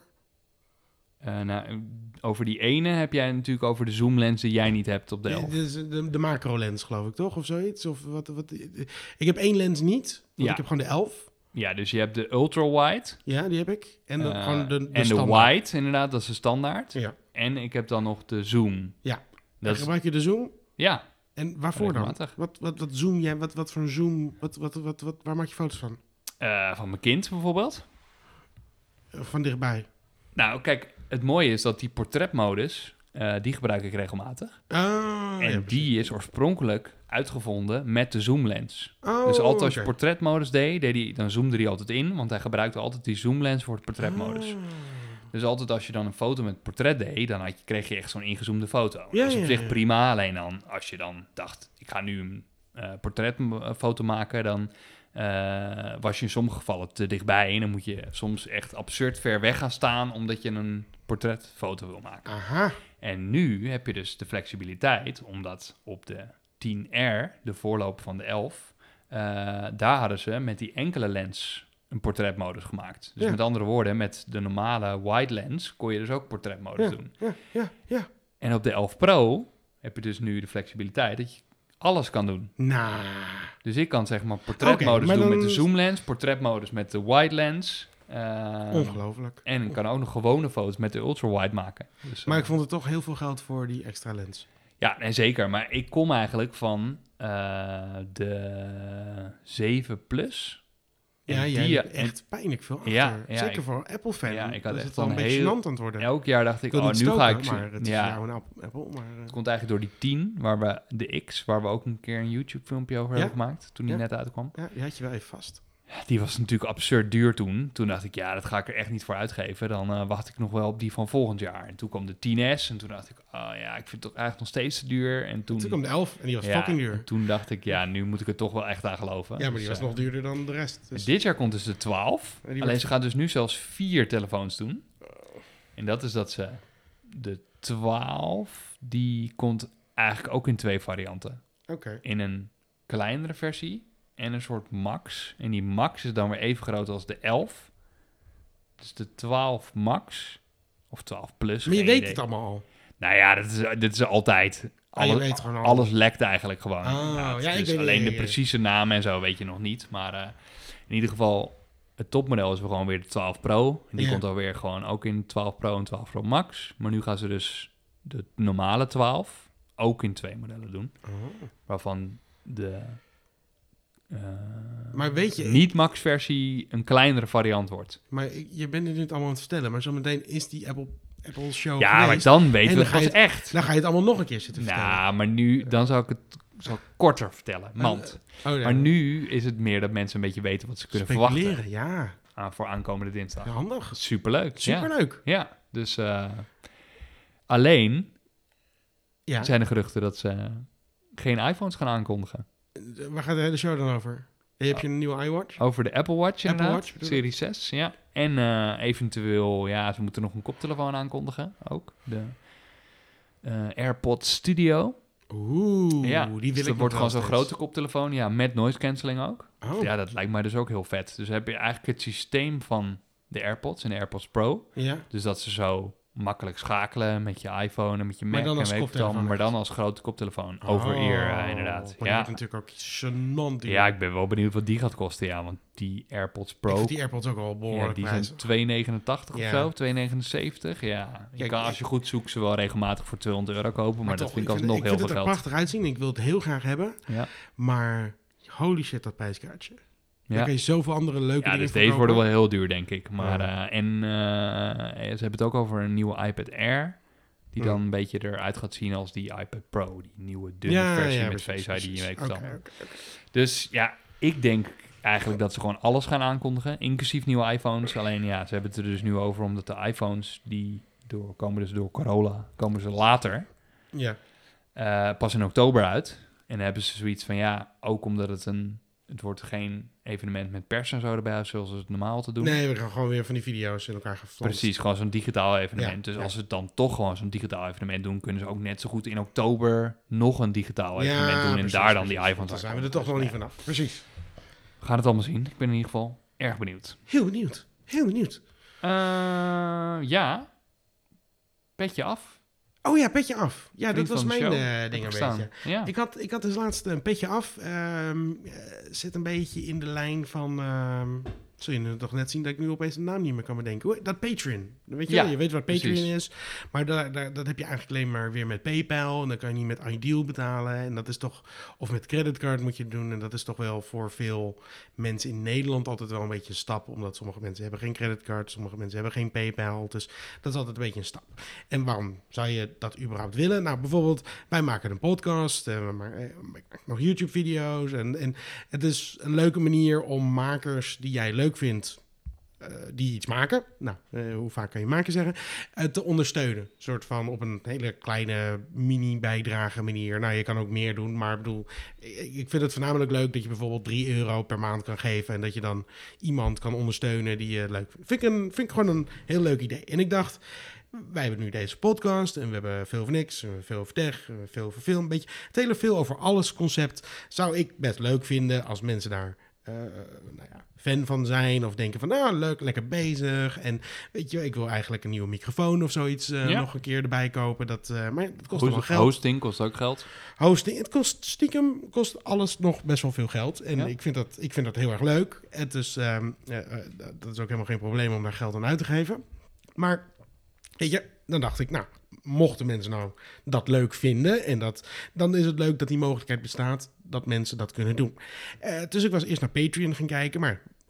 Over die ene heb jij natuurlijk over de zoomlens die jij niet hebt op de 11. De macro lens, geloof ik, toch? Of zoiets? Of wat? Ik heb één lens niet. Want Ja. ik heb gewoon de 11. Ja, dus je hebt de ultra-wide. Ja, die heb ik. En gewoon de en de standaard. wide, inderdaad, dat is de standaard. Ja. En ik heb dan nog de zoom. Ja. En Dat is, gebruik je de zoom? ja, En waarvoor dan? regelmatig. Wat zoom jij? Wat voor een zoom? Waar maak je foto's van? Van mijn kind bijvoorbeeld. Van dichtbij. Nou, kijk, het mooie is dat die portretmodus, die gebruik ik regelmatig. Oh, En ja, die is oorspronkelijk uitgevonden met de zoomlens. oh, Dus altijd als je oké. portretmodus deed, dan zoomde hij altijd in, want hij gebruikte altijd die zoomlens voor het portretmodus. Ah. Dus altijd als je dan een foto met portret deed, dan kreeg je echt zo'n ingezoomde foto. Ja, dat is op ja, zich ja. prima, alleen dan als je dan dacht, ik ga nu een portretfoto maken, dan was je in sommige gevallen te dichtbij. En dan moet je soms echt absurd ver weg gaan staan, omdat je een portretfoto wil maken. Aha. En nu heb je dus de flexibiliteit, omdat op de 10R, de voorloper van de 11, daar hadden ze met die enkele lens een portretmodus gemaakt. Dus Ja. met andere woorden, met de normale wide lens kon je dus ook portretmodus doen. Ja. En op de 11 Pro heb je dus nu de flexibiliteit dat je alles kan doen. Nou. Dus ik kan zeg maar portretmodus Oké, maar doen dan- met de zoomlens, portretmodus met de wide lens. Ongelooflijk. En ik kan ook nog gewone foto's met de ultra-wide maken. Dus, Maar ik vond het toch heel veel geld voor die extra lens. ja, nee, zeker. Maar ik kom eigenlijk van de 7 Plus. En Ja, die, jij hebt echt pijnlijk veel achter. Ja, Zeker voor Apple-fan. Ja, ik had is echt het wel een wel beetje heel- gênant aan het worden. elk jaar dacht ik, wil niet nu ga stoken, ik... maar het is jou een Apple. Maar, Het komt eigenlijk door die 10, waar we de X, waar we ook een keer een YouTube-filmpje over hebben gemaakt, toen die net uitkwam. ja, die had je wel even vast. Die was natuurlijk absurd duur toen. Toen dacht ik, ja, dat ga ik er echt niet voor uitgeven. Dan wacht ik nog wel op die van volgend jaar. En toen kwam de 10S en toen dacht ik, ik vind het toch eigenlijk nog steeds te duur. En toen kwam de 11 en die was fucking duur. En toen dacht ik, ja, nu moet ik er toch wel echt aan geloven. Ja, maar die was nog duurder dan de rest. Dus. Dit jaar komt dus de 12. Alleen ze gaan dus nu zelfs 4 telefoons doen. En dat is dat ze de 12, die komt eigenlijk ook in 2 varianten. Oké. In een kleinere versie en een soort max. En die max is dan weer even groot als de 11. Dus de 12 max, of 12 plus. Maar je geen weet idee. het allemaal al. Nou ja, dit is altijd... Je weet gewoon al. Alles lekt eigenlijk gewoon. Ik dus weet alleen het. de precieze naam en zo weet je nog niet. Maar in ieder geval, het topmodel is wel gewoon weer de 12 Pro. En die komt alweer gewoon ook in 12 Pro en 12 Pro Max. Maar nu gaan ze dus de normale 12 ook in 2 modellen doen. Oh. Waarvan de maar weet je, niet-max-versie een kleinere variant wordt. Maar je bent het nu allemaal aan het vertellen. Maar zometeen is die Apple show Ja, maar geweest. dan weten En we dan het ga pas je echt. Dan ga je het allemaal nog een keer zitten vertellen. Nou, maar nu, dan zou ik het korter vertellen. Want. Maar nu is het meer dat mensen een beetje weten wat ze kunnen verwachten. Ja. Voor aankomende dinsdag. Ja, handig. Superleuk. Superleuk. Ja, dus alleen Ja. zijn er geruchten dat ze geen iPhones gaan aankondigen. Waar gaat de hele show dan over? Heb je een nieuwe iWatch? Over de Apple Watch Apple inderdaad, Watch, Serie 6, ja. En eventueel, ze moeten nog een koptelefoon aankondigen, ook. De AirPods Studio. Oeh, ja, die wil dus ik dat wordt gewoon zo'n steeds. grote koptelefoon, ja, met noise cancelling ook. Oh. Ja, dat lijkt mij dus ook heel vet. Dus heb je eigenlijk het systeem van de AirPods en de AirPods Pro. Ja. Dus dat ze zo makkelijk schakelen met je iPhone en met je Mac. Maar dan als en weet ik het koptelefoon. maar dan als grote koptelefoon. Over-ear inderdaad. Maar die wordt natuurlijk ook gênant duur. Ja, ik ben wel benieuwd wat die gaat kosten. Ja, want die AirPods Pro... Ik vind die AirPods ook al behoorlijk die prijzig. zijn $2,89 of zo, $2,79. Ja, je Kijk, kan als je goed zoekt ze wel regelmatig voor €200 kopen. Maar dat toch, vind ik alsnog heel veel Ik vind het er geld. prachtig uitzien. Ik wil het heel graag hebben. Ja. Maar holy shit, dat prijskaartje. Ja. Dan kun je zoveel andere leuke dingen Dus voor deze kopen. worden wel heel duur, denk ik. Maar, Ja. ze hebben het ook over een nieuwe iPad Air. Die dan een beetje eruit gaat zien als die iPad Pro. Die nieuwe dunne versie met Face ID. Je weet het allemaal. Dus ja, ik denk eigenlijk dat ze gewoon alles gaan aankondigen. Inclusief nieuwe iPhones. Alleen ze hebben het er dus nu over. Omdat de iPhones, komen dus door corona, komen ze later. Ja. Pas in oktober uit. En dan hebben ze zoiets van, ook omdat het wordt geen evenement met pers en zo erbij, zoals ze het normaal te doen. Nee, we gaan gewoon weer van die video's in elkaar geflanst. Precies, gewoon zo'n digitaal evenement. Dus als ze het dan toch gewoon zo'n digitaal evenement doen, kunnen ze ook net zo goed in oktober nog een digitaal evenement doen. En daar dan die iPhones Dan zijn we er toch nog niet vanaf. Precies. We gaan het allemaal zien. Ik ben in ieder geval erg benieuwd. Heel benieuwd. Heel benieuwd. Petje af. Oh ja, petje af. Ja, Vriend dat was van de mijn ding een beetje. Ja. Ik had dus laatst een petje af. Zit een beetje in de lijn van... zul je nu toch net zien dat ik nu opeens de naam niet meer kan bedenken. Dat Patreon. Weet je wel? Je weet wat Patreon is. Maar dat heb je eigenlijk alleen maar weer met PayPal. En dan kan je niet met Ideal betalen. En dat is toch... Of met creditcard moet je het doen. En dat is toch wel voor veel mensen in Nederland altijd wel een beetje een stap. Omdat sommige mensen hebben geen creditcard. Sommige mensen hebben geen PayPal. Dus dat is altijd een beetje een stap. En waarom zou je dat überhaupt willen? Nou, bijvoorbeeld, wij maken een podcast. We maken nog YouTube-video's. En het is een leuke manier om makers die jij leuk vindt, die iets maken, hoe vaak kan je maken zeggen, te ondersteunen. Een soort van op een hele kleine mini-bijdrage manier. Nou, je kan ook meer doen, maar ik vind het voornamelijk leuk dat je bijvoorbeeld €3 per maand kan geven en dat je dan iemand kan ondersteunen die je leuk vindt. Vind ik gewoon een heel leuk idee. En ik dacht, wij hebben nu deze podcast en we hebben veel over niks, veel over tech, veel over film, een beetje het hele veel over alles concept zou ik best leuk vinden als mensen daar fan van zijn of denken van, leuk, lekker bezig. En weet je, ik wil eigenlijk een nieuwe microfoon of zoiets nog een keer erbij kopen. Maar dat kost wel geld. Hosting kost ook geld. Hosting, het kost alles nog best wel veel geld. En ik vind dat heel erg leuk. Het is, dat is ook helemaal geen probleem om daar geld aan uit te geven. Maar weet je, dan dacht ik, mochten mensen nou dat leuk vinden en dan is het leuk dat die mogelijkheid bestaat dat mensen dat kunnen doen. Dus ik was eerst naar Patreon gaan kijken, maar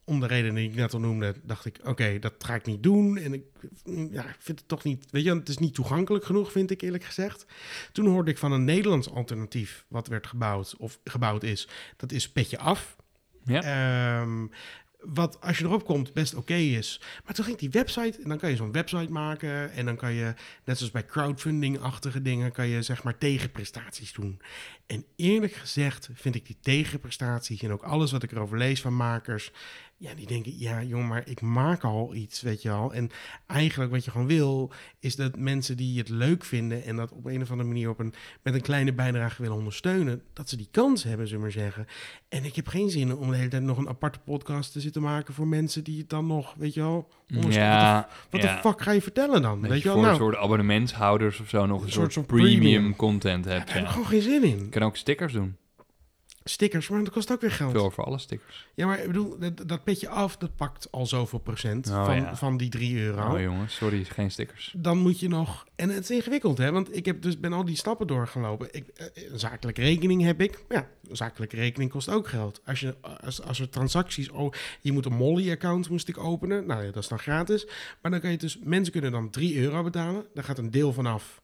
om de reden die ik net al noemde, dacht ik, oké, dat ga ik niet doen. En ik vind het toch niet, weet je, het is niet toegankelijk genoeg, vind ik eerlijk gezegd. Toen hoorde ik van een Nederlands alternatief wat werd gebouwd is. Dat is Petje Af. Ja. Wat als je erop komt best oké is. Maar toen ging die website, en dan kan je zo'n website maken. En dan kan je, net zoals bij crowdfunding-achtige dingen, kan je zeg maar tegenprestaties doen. En eerlijk gezegd vind ik die tegenprestaties en ook alles wat ik erover lees van makers, ja, die denken, ja jongen, maar ik maak al iets, weet je al. En eigenlijk wat je gewoon wil, is dat mensen die het leuk vinden en dat op een of andere manier met een kleine bijdrage willen ondersteunen, dat ze die kans hebben, zullen we maar zeggen. En ik heb geen zin om de hele tijd nog een aparte podcast te zitten maken voor mensen die het dan nog, weet je wel, Ja, wat de fuck ga je vertellen dan? Dat weet je je wel? voor Nou, een soort abonnementshouders of zo nog een soort van premium premium content hebt. daar heb ik Ja. gewoon geen zin in. Je kan ook stickers doen. Stickers, maar dat kost ook weer geld. Veel voor alle stickers. Ja, maar ik bedoel, dat Petje Af, dat pakt al zoveel procent van die €3. Oh jongens, sorry, geen stickers. Dan moet je nog... En het is ingewikkeld, hè? Want ik ben al die stappen doorgelopen. Een zakelijke rekening heb ik. Ja, een zakelijke rekening kost ook geld. Als er transacties... je moet een Molly-account moest ik openen. Nou ja, dat is dan gratis. Maar dan kan je dus... Mensen kunnen dan €3 betalen. Daar gaat een deel vanaf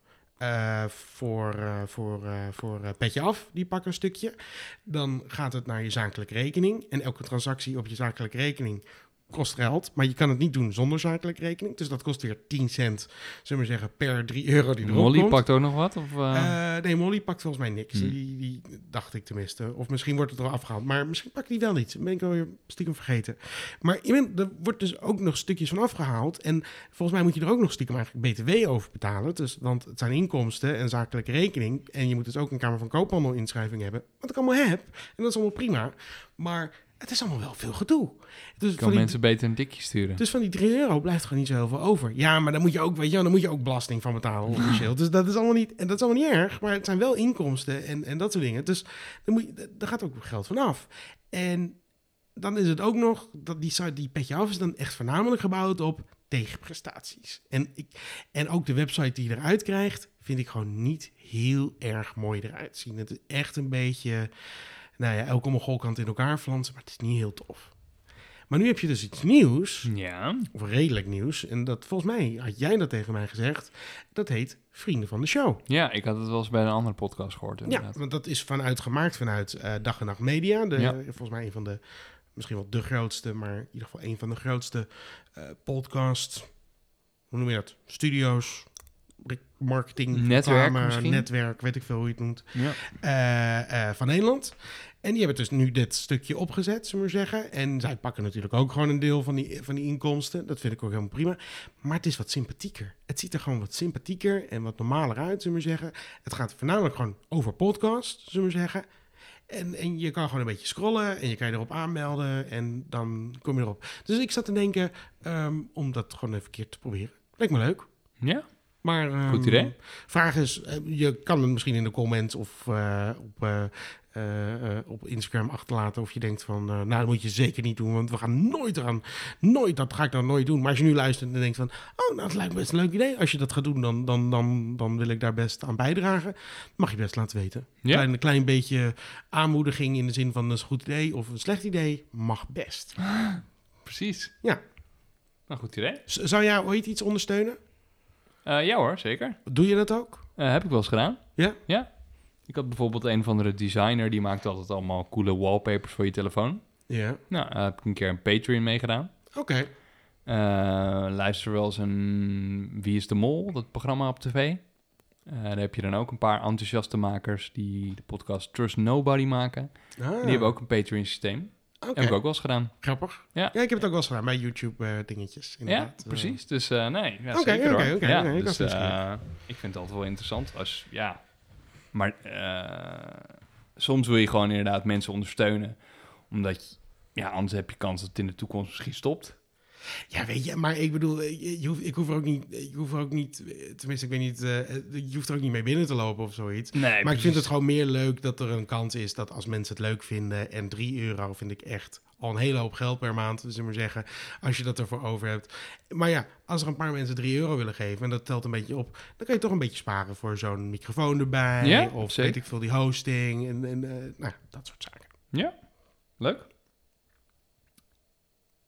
voor Petje Af, die pakken een stukje. Dan gaat het naar je zakelijke rekening. En elke transactie op je zakelijke rekening kost geld. Maar je kan het niet doen zonder zakelijke rekening. Dus dat kost weer 10 cent, zullen we zeggen, per €3 die erop Molly komt. pakt ook nog wat? Of, Nee, Molly pakt volgens mij niks. Die dacht ik tenminste. Of misschien wordt het er afgehaald. Maar misschien pakt die wel niet. Dat ben ik alweer stiekem vergeten. Maar er wordt dus ook nog stukjes van afgehaald. En volgens mij moet je er ook nog stiekem eigenlijk BTW over betalen. Dus, want het zijn inkomsten en zakelijke rekening. En je moet dus ook een Kamer van Koophandel inschrijving hebben. Wat ik allemaal heb. En dat is allemaal prima. Maar het is allemaal wel veel gedoe. Dus kan mensen beter een dikje sturen. Dus van die €3 blijft gewoon niet zo heel veel over. Ja, maar dan moet je ook, weet je, dan moet je ook belasting van betalen officieel. Dus dat is allemaal niet, en dat is allemaal niet erg. Maar het zijn wel inkomsten en dat soort dingen. Dus daar gaat ook geld van af. En dan is het ook nog dat die site, die Petje Af, is dan echt voornamelijk gebouwd op tegenprestaties. En ook de website die je eruit krijgt, vind ik gewoon niet heel erg mooi eruit zien. Het is echt een beetje, nou ja, elke mogolkant in elkaar flansen, maar het is niet heel tof. Maar nu heb je dus iets nieuws, Ja. of redelijk nieuws, en dat volgens mij had jij dat tegen mij gezegd, dat heet Vrienden van de Show. Ja, ik had het wel eens bij een andere podcast gehoord. Ja, Inderdaad. want dat is gemaakt vanuit Dag en Nacht Media, volgens mij een van de, misschien wel de grootste, maar in ieder geval een van de grootste podcast, hoe noem je dat, studio's, marketing, Netwerk reclame, misschien? netwerk, weet ik veel hoe je het noemt, Ja. van Nederland. En die hebben dus nu dit stukje opgezet, zullen we zeggen. En zij pakken natuurlijk ook gewoon een deel van die inkomsten. Dat vind ik ook helemaal prima. Maar het is wat sympathieker. Het ziet er gewoon wat sympathieker en wat normaler uit, zullen we zeggen. Het gaat voornamelijk gewoon over podcast, zullen we zeggen. En je kan gewoon een beetje scrollen en je kan je erop aanmelden en dan kom je erop. Dus ik zat te denken om dat gewoon even een keer te proberen. Lijkt me leuk. Ja? Maar Goed idee. vraag is, je kan het misschien in de comments of op Instagram achterlaten of je denkt van, nou, dat moet je zeker niet doen, want we gaan nooit, dat ga ik dan nooit doen. Maar als je nu luistert en denkt van, oh, nou, dat lijkt me best een leuk idee. Als je dat gaat doen, dan wil ik daar best aan bijdragen. Mag je best laten weten. Ja. Een klein beetje aanmoediging in de zin van, dat is een goed idee of een slecht idee, mag best. Precies. Ja. Nou, goed idee. Zou jij ooit iets ondersteunen? Ja hoor, zeker. Doe je dat ook? Heb ik wel eens gedaan. Ja? Ja. Ik had bijvoorbeeld een of andere designer, die maakte altijd allemaal coole wallpapers voor je telefoon. Ja. Nou, heb ik een keer een Patreon meegedaan. Oké. Luister wel eens een Wie is de Mol, dat programma op tv. Daar heb je dan ook een paar enthousiaste makers die de podcast Trust Nobody maken. Ah, Die hebben ook een Patreon systeem. oké. Heb ik ook wel eens gedaan. Grappig. Ja. Ja, ik heb het ook wel eens gedaan bij YouTube dingetjes. Ja, Inderdaad. precies. Dus nee, ja, Oké, zeker hoor. oké, Ja, nee, ik dus, was niet ik vind het altijd wel interessant. Maar soms wil je gewoon inderdaad mensen ondersteunen. Omdat, anders heb je kans dat het in de toekomst misschien stopt. Ja, weet je, maar ik bedoel, ik hoef er ook niet, tenminste, ik weet niet, je hoeft er ook niet mee binnen te lopen of zoiets. Nee, Maar ik precies. vind het gewoon meer leuk dat er een kans is dat als mensen het leuk vinden, en €3 vind ik echt al een hele hoop geld per maand, zullen we maar zeggen, als je dat ervoor over hebt. Maar ja, als er een paar mensen €3 willen geven, en dat telt een beetje op, dan kan je toch een beetje sparen voor zo'n microfoon erbij, Ja, of zeker. weet ik veel, die hosting, en nou, dat soort zaken. Ja, leuk.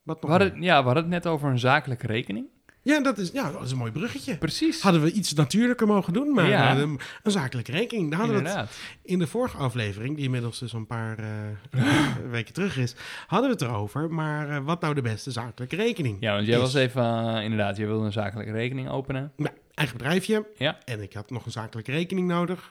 Wat We nog hadden, meer? we hadden het net over een zakelijke rekening. Ja, dat is een mooi bruggetje. Precies. Hadden we iets natuurlijker mogen doen, maar Ja. een zakelijke rekening. Daar hadden we het Inderdaad. in de vorige aflevering, die inmiddels dus een paar weken terug is, hadden we het erover. Maar wat nou de beste zakelijke rekening? Ja, want jij is? was even, inderdaad, je wilde een zakelijke rekening openen. Nou, eigen bedrijfje. Ja. En ik had nog een zakelijke rekening nodig.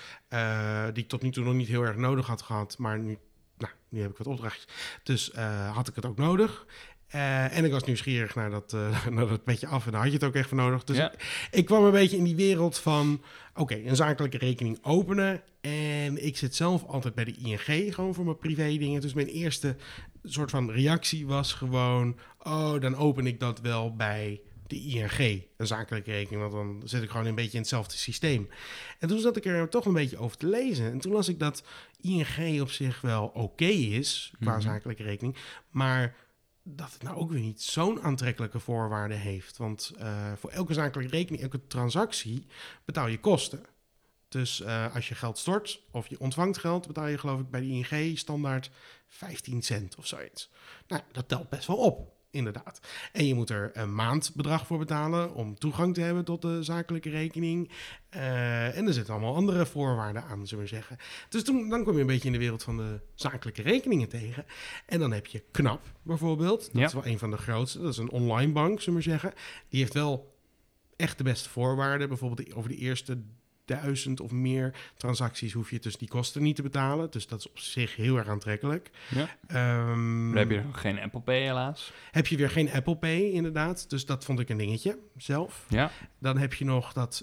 Die ik tot nu toe nog niet heel erg nodig had gehad. Maar nu heb ik wat opdrachtjes. Dus had ik het ook nodig. En ik was nieuwsgierig naar dat petje af. En daar had je het ook echt voor nodig. Dus Ja. ik kwam een beetje in die wereld van... Oké, een zakelijke rekening openen. En ik zit zelf altijd bij de ING. Gewoon voor mijn privé dingen. Dus mijn eerste soort van reactie was gewoon... Oh, dan open ik dat wel bij de ING. Een zakelijke rekening. Want dan zit ik gewoon een beetje in hetzelfde systeem. En toen zat ik er toch een beetje over te lezen. En toen las ik dat ING op zich wel oké is. Qua zakelijke rekening. Maar... dat het nou ook weer niet zo'n aantrekkelijke voorwaarden heeft. Want voor elke zakelijke rekening, elke transactie, betaal je kosten. Dus als je geld stort of je ontvangt geld, betaal je geloof ik bij de ING standaard 15 cent of zoiets. Nou, dat telt best wel op, inderdaad. En je moet er een maandbedrag voor betalen om toegang te hebben tot de zakelijke rekening. En er zitten allemaal andere voorwaarden aan, zullen we zeggen. Dus dan kom je een beetje in de wereld van de zakelijke rekeningen tegen. En dan heb je KNAP bijvoorbeeld. Dat is wel een van de grootste. Dat is een online bank, zullen we zeggen. Die heeft wel echt de beste voorwaarden. Bijvoorbeeld over de eerste 1000 of meer transacties hoef je dus die kosten niet te betalen. Dus dat is op zich heel erg aantrekkelijk. Ja. Dan heb je nog geen Apple Pay helaas. Heb je weer geen Apple Pay, inderdaad. Dus dat vond ik een dingetje zelf. Ja. Dan heb je nog dat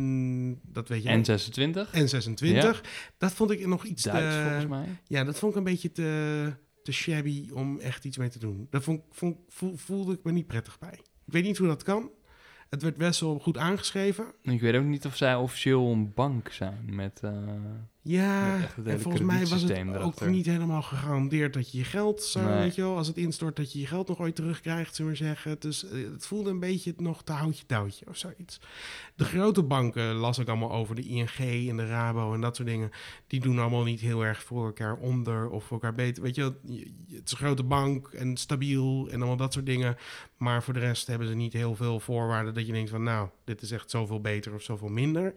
dat weet je. N26. N26. Ja. Dat vond ik nog iets Duits volgens mij. Ja, dat vond ik een beetje te shabby om echt iets mee te doen. Daar voelde ik me niet prettig bij. Ik weet niet hoe dat kan. Het werd best wel goed aangeschreven. Ik weet ook niet of zij officieel een bank zijn met... Ja, met echt het hele en volgens mij was het kredietsysteem ook erachter. niet helemaal gegarandeerd dat je je geld zou, Nee. weet je wel, als het instort, dat je je geld nog ooit terugkrijgt, zullen we zeggen. Dus het voelde een beetje nog te houtje-touwtje of zoiets. De grote banken las ik allemaal over, de ING en de Rabo en dat soort dingen. Die doen allemaal niet heel erg voor elkaar onder of voor elkaar beter. Weet je wel, het is een grote bank en stabiel en allemaal dat soort dingen. Maar voor de rest hebben ze niet heel veel voorwaarden dat je denkt van, nou, dit is echt zoveel beter of zoveel minder.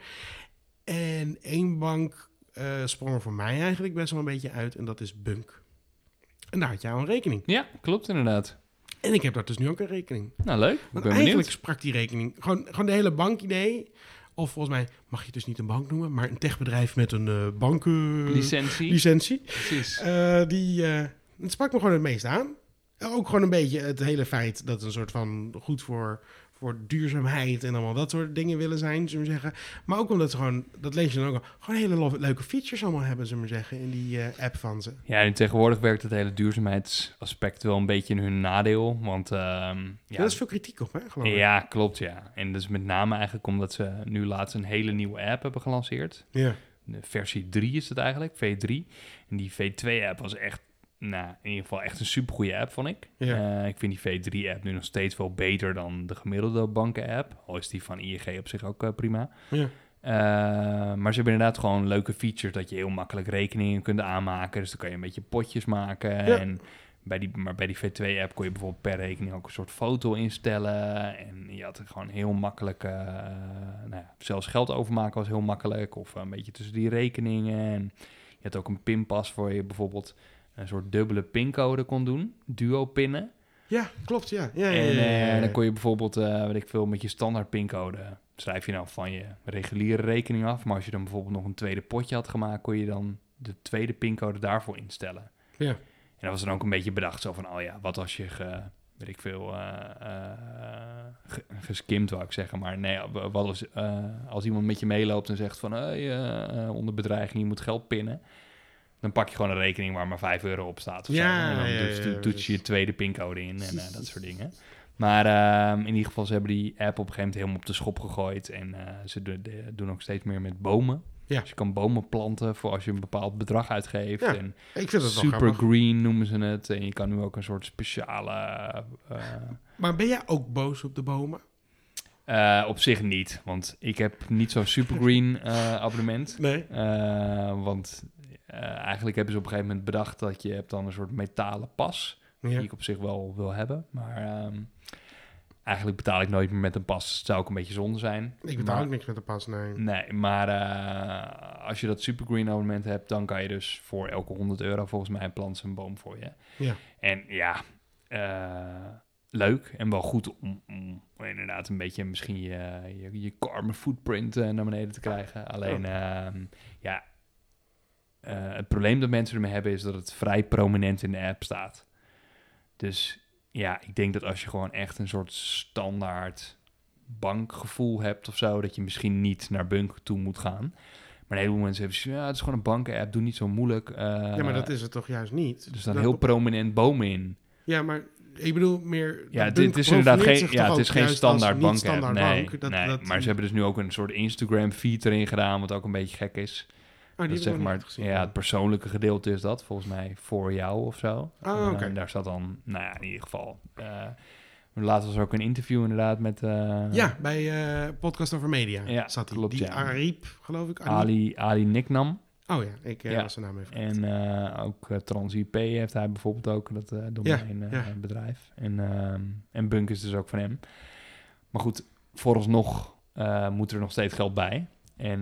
En één bank sprong er voor mij eigenlijk best wel een beetje uit. En dat is Bunk. En daar had je al een rekening. Ja, klopt inderdaad. En ik heb daar dus nu ook een rekening. Nou, leuk. Ik Want ben eigenlijk benieuwd. sprak die rekening gewoon de hele bankidee. Of volgens mij mag je het dus niet een bank noemen, maar een techbedrijf met een Licentie. Precies. Precies. Het sprak me gewoon het meest aan. Ook gewoon een beetje het hele feit dat een soort van goed voor duurzaamheid en allemaal dat soort dingen willen zijn, zullen we zeggen. Maar ook omdat ze gewoon, dat lees je dan ook al, gewoon hele leuke features allemaal hebben, zullen we zeggen, in die app van ze. Ja, en tegenwoordig werkt het hele duurzaamheidsaspect wel een beetje in hun nadeel. Want Ja, daar is veel kritiek op, hè, geloof ik. ja, klopt, ja. En dus met name eigenlijk omdat ze nu laatst een hele nieuwe app hebben gelanceerd. Ja. De versie 3 is het eigenlijk, V3. En die V2-app was echt, in ieder geval echt een supergoeie app, vond ik. Ja. Ik vind die V3-app nu nog steeds wel beter dan de gemiddelde banken-app. Al is die van ING op zich ook prima. Ja. Maar ze hebben inderdaad gewoon leuke features dat je heel makkelijk rekeningen kunt aanmaken. Dus dan kan je een beetje potjes maken. Ja. En bij die V2-app kon je bijvoorbeeld per rekening ook een soort foto instellen. En je had gewoon heel makkelijk, zelfs geld overmaken was heel makkelijk. Of een beetje tussen die rekeningen. En je had ook een pinpas voor je bijvoorbeeld een soort dubbele pincode kon doen. Duo pinnen. Ja, klopt, ja. En dan kon je bijvoorbeeld, weet ik veel, met je standaard pincode schrijf je nou van je reguliere rekening af. Maar als je dan bijvoorbeeld nog een tweede potje had gemaakt, kon je dan de tweede pincode daarvoor instellen. Ja. En dat was dan ook een beetje bedacht zo van, wat als je geskimd wou ik zeggen. Maar nee, wat als iemand met je meeloopt en zegt van, onder bedreiging, je moet geld pinnen. Dan pak je gewoon een rekening waar maar €5 op staat. Of Ja, zo. En dan toets je je tweede pincode in en dat soort dingen. Maar in ieder geval, ze hebben die app op een gegeven moment helemaal op de schop gegooid. En ze doen ook steeds meer met bomen. Ja. Dus je kan bomen planten voor als je een bepaald bedrag uitgeeft. Ja, En ik vind het wel super grappig. green noemen ze het. En je kan nu ook een soort speciale... Maar ben jij ook boos op de bomen? op zich niet, want ik heb niet zo'n supergreen abonnement. Nee. Want eigenlijk hebben ze op een gegeven moment bedacht dat je hebt dan een soort metalen pas Ja. Die ik op zich wel wil hebben. Maar eigenlijk betaal ik nooit meer met een pas. Het zou ook een beetje zonde zijn. Ik betaal Maar- ook niks met de pas, nee. Nee, maar als je dat Supergreen abonnement hebt, dan kan je dus voor elke €100 volgens mij plant ze een boom voor je. Ja. En ja, leuk en wel goed om inderdaad een beetje misschien je carbon footprint naar beneden te krijgen. Alleen, het probleem dat mensen ermee hebben is dat het vrij prominent in de app staat. Dus ja, ik denk dat als je gewoon echt een soort standaard bankgevoel hebt of zo, dat je misschien niet naar Bunk toe moet gaan. Maar een heleboel mensen hebben zoiets van, het is gewoon een banken-app, doe niet zo moeilijk. Ja, maar dat is het toch juist niet? Er staan Dat- heel prominent bomen in. Ja, maar ik bedoel meer... Ja, dat dit Bunk is inderdaad profileert geen, zich ja, toch het is ook geen juist als standaard niet bank-app. standaard Nee, bank. Dat- nee, dat- maar ze hebben dus nu ook een soort Instagram-feed erin gedaan, wat ook een beetje gek is. Oh, die Dat heb ik zeg nog maar, niet gezien. ja, het persoonlijke gedeelte is dat, volgens mij voor jou of zo. Ah, oké. En daar staat dan, nou ja, in ieder geval... laatst was er ook een interview inderdaad met Ja, bij Podcast Over Media Ja, zat hij. klopt, Die ja. Ariep, geloof ik. Ali Niknam. Oh ja, ik Ja. was zijn naam even. En ook TransIP heeft hij bijvoorbeeld ook, dat domeinbedrijf. En Bunk is dus ook van hem. Maar goed, vooralsnog moet er nog steeds geld bij. En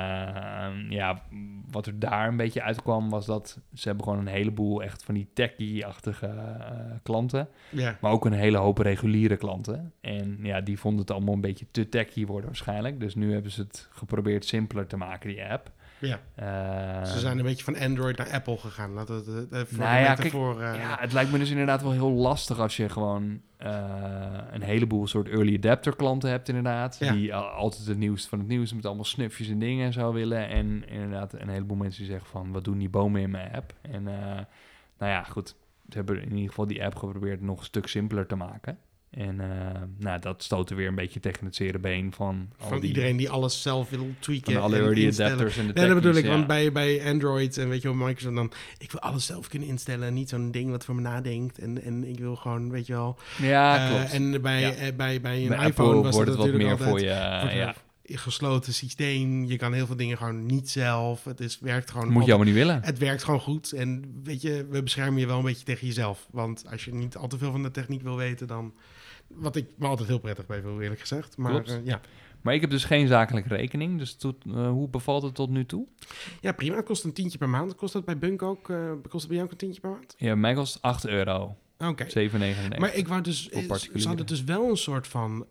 ja, wat er daar een beetje uitkwam was dat ze hebben gewoon een heleboel echt van die techie-achtige klanten. Ja. Maar ook een hele hoop reguliere klanten. En ja, die vonden het allemaal een beetje te techy worden waarschijnlijk. Dus nu hebben ze het geprobeerd simpeler te maken, die app. Ja. Ze zijn een beetje van Android naar Apple gegaan. Laten we het voor Nou de ja, metafoor... Ja, het lijkt me dus inderdaad wel heel lastig als je gewoon een heleboel soort early adapter klanten hebt inderdaad. Ja. Die altijd het nieuwste van het nieuws met allemaal snufjes en dingen en zo willen. En inderdaad een heleboel mensen die zeggen van, wat doen die bomen in mijn app? En nou ja, goed. Ze hebben in ieder geval die app geprobeerd nog een stuk simpeler te maken. En nou, dat stootte weer een beetje tegen het zere been van... iedereen die alles zelf wil tweaken. Van alle en early instellen. adapters en de Ja, dat techies, bedoel ik, ja. want bij Android en weet je wel, Microsoft dan... Ik wil alles zelf kunnen instellen, niet zo'n ding wat voor me nadenkt. En ik wil gewoon, weet je wel... Ja, klopt. En bij een Bij iPhone Apple was wordt het het wat natuurlijk meer altijd... voor je... wordt ja. een gesloten systeem. Je kan heel veel dingen gewoon niet zelf. Werkt gewoon... Moet je allemaal niet willen. Het werkt gewoon goed. En weet je, we beschermen je wel een beetje tegen jezelf. Want als je niet al te veel van de techniek wil weten, dan... Wat ik me altijd heel prettig bij wil, eerlijk gezegd. Maar Klopt. ja. Maar ik heb dus geen zakelijke rekening. Dus hoe bevalt het tot nu toe? Ja, prima. Het kost een tientje per maand. Kost dat bij Bunk ook? Kost het bij jou ook een tientje per maand? Ja, mij kost €8. Oké. 7,99. Maar ik wou dus... Voor Ze particulieren. hadden dus wel een soort van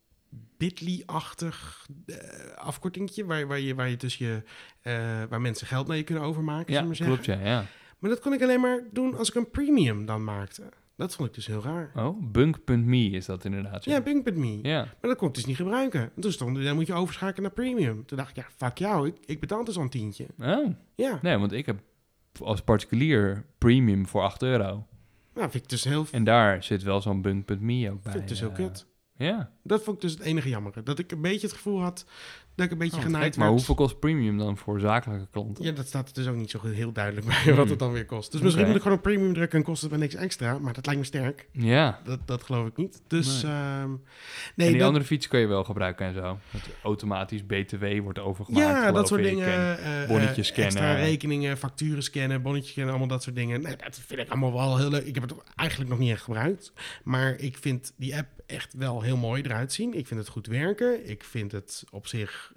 Bitly-achtig afkortingetje... waar je dus waar mensen geld mee kunnen overmaken, Ja, zullen we maar klopt, zeggen. ja. Maar dat kon ik alleen maar doen als ik een premium dan maakte. Dat vond ik dus heel raar. Oh, bunk.me is dat inderdaad. Ja, Bunk.me. Ja. Maar dat kon ik dus niet gebruiken. En toen stond er, dan moet je overschakelen naar premium. Toen dacht ik, ja, fuck jou, ik betaal dus al een tientje. Oh, Ja, nee, want ik heb als particulier premium voor €8. nou vind ik dus heel, En daar zit wel zo'n bunk.me ook bij. vind ik dus heel kut. Ja. Dat vond ik dus het enige jammere. Dat ik een beetje het gevoel had dat ik een beetje Oh, genaaid gek, werd. maar hoeveel kost premium dan voor zakelijke klanten? Ja, dat staat er dus ook niet zo heel duidelijk bij wat het dan weer kost. Dus misschien Oké. moet ik gewoon op premium drukken en kost het wel niks extra. Maar dat lijkt me sterk. Ja. Dat geloof ik niet. Dus Nee. nee, En die dat, andere fiets kun je wel gebruiken en zo. Dat automatisch BTW wordt overgemaakt. ja, dat geloof soort ik. dingen. En bonnetjes Extra scannen. rekeningen, facturen scannen, bonnetjes scannen, allemaal dat soort dingen. Nee, dat vind ik allemaal wel heel leuk. Ik heb het eigenlijk nog niet echt gebruikt. Maar ik vind die app echt wel heel mooi eruit zien. Ik vind het goed werken. Ik vind het op zich...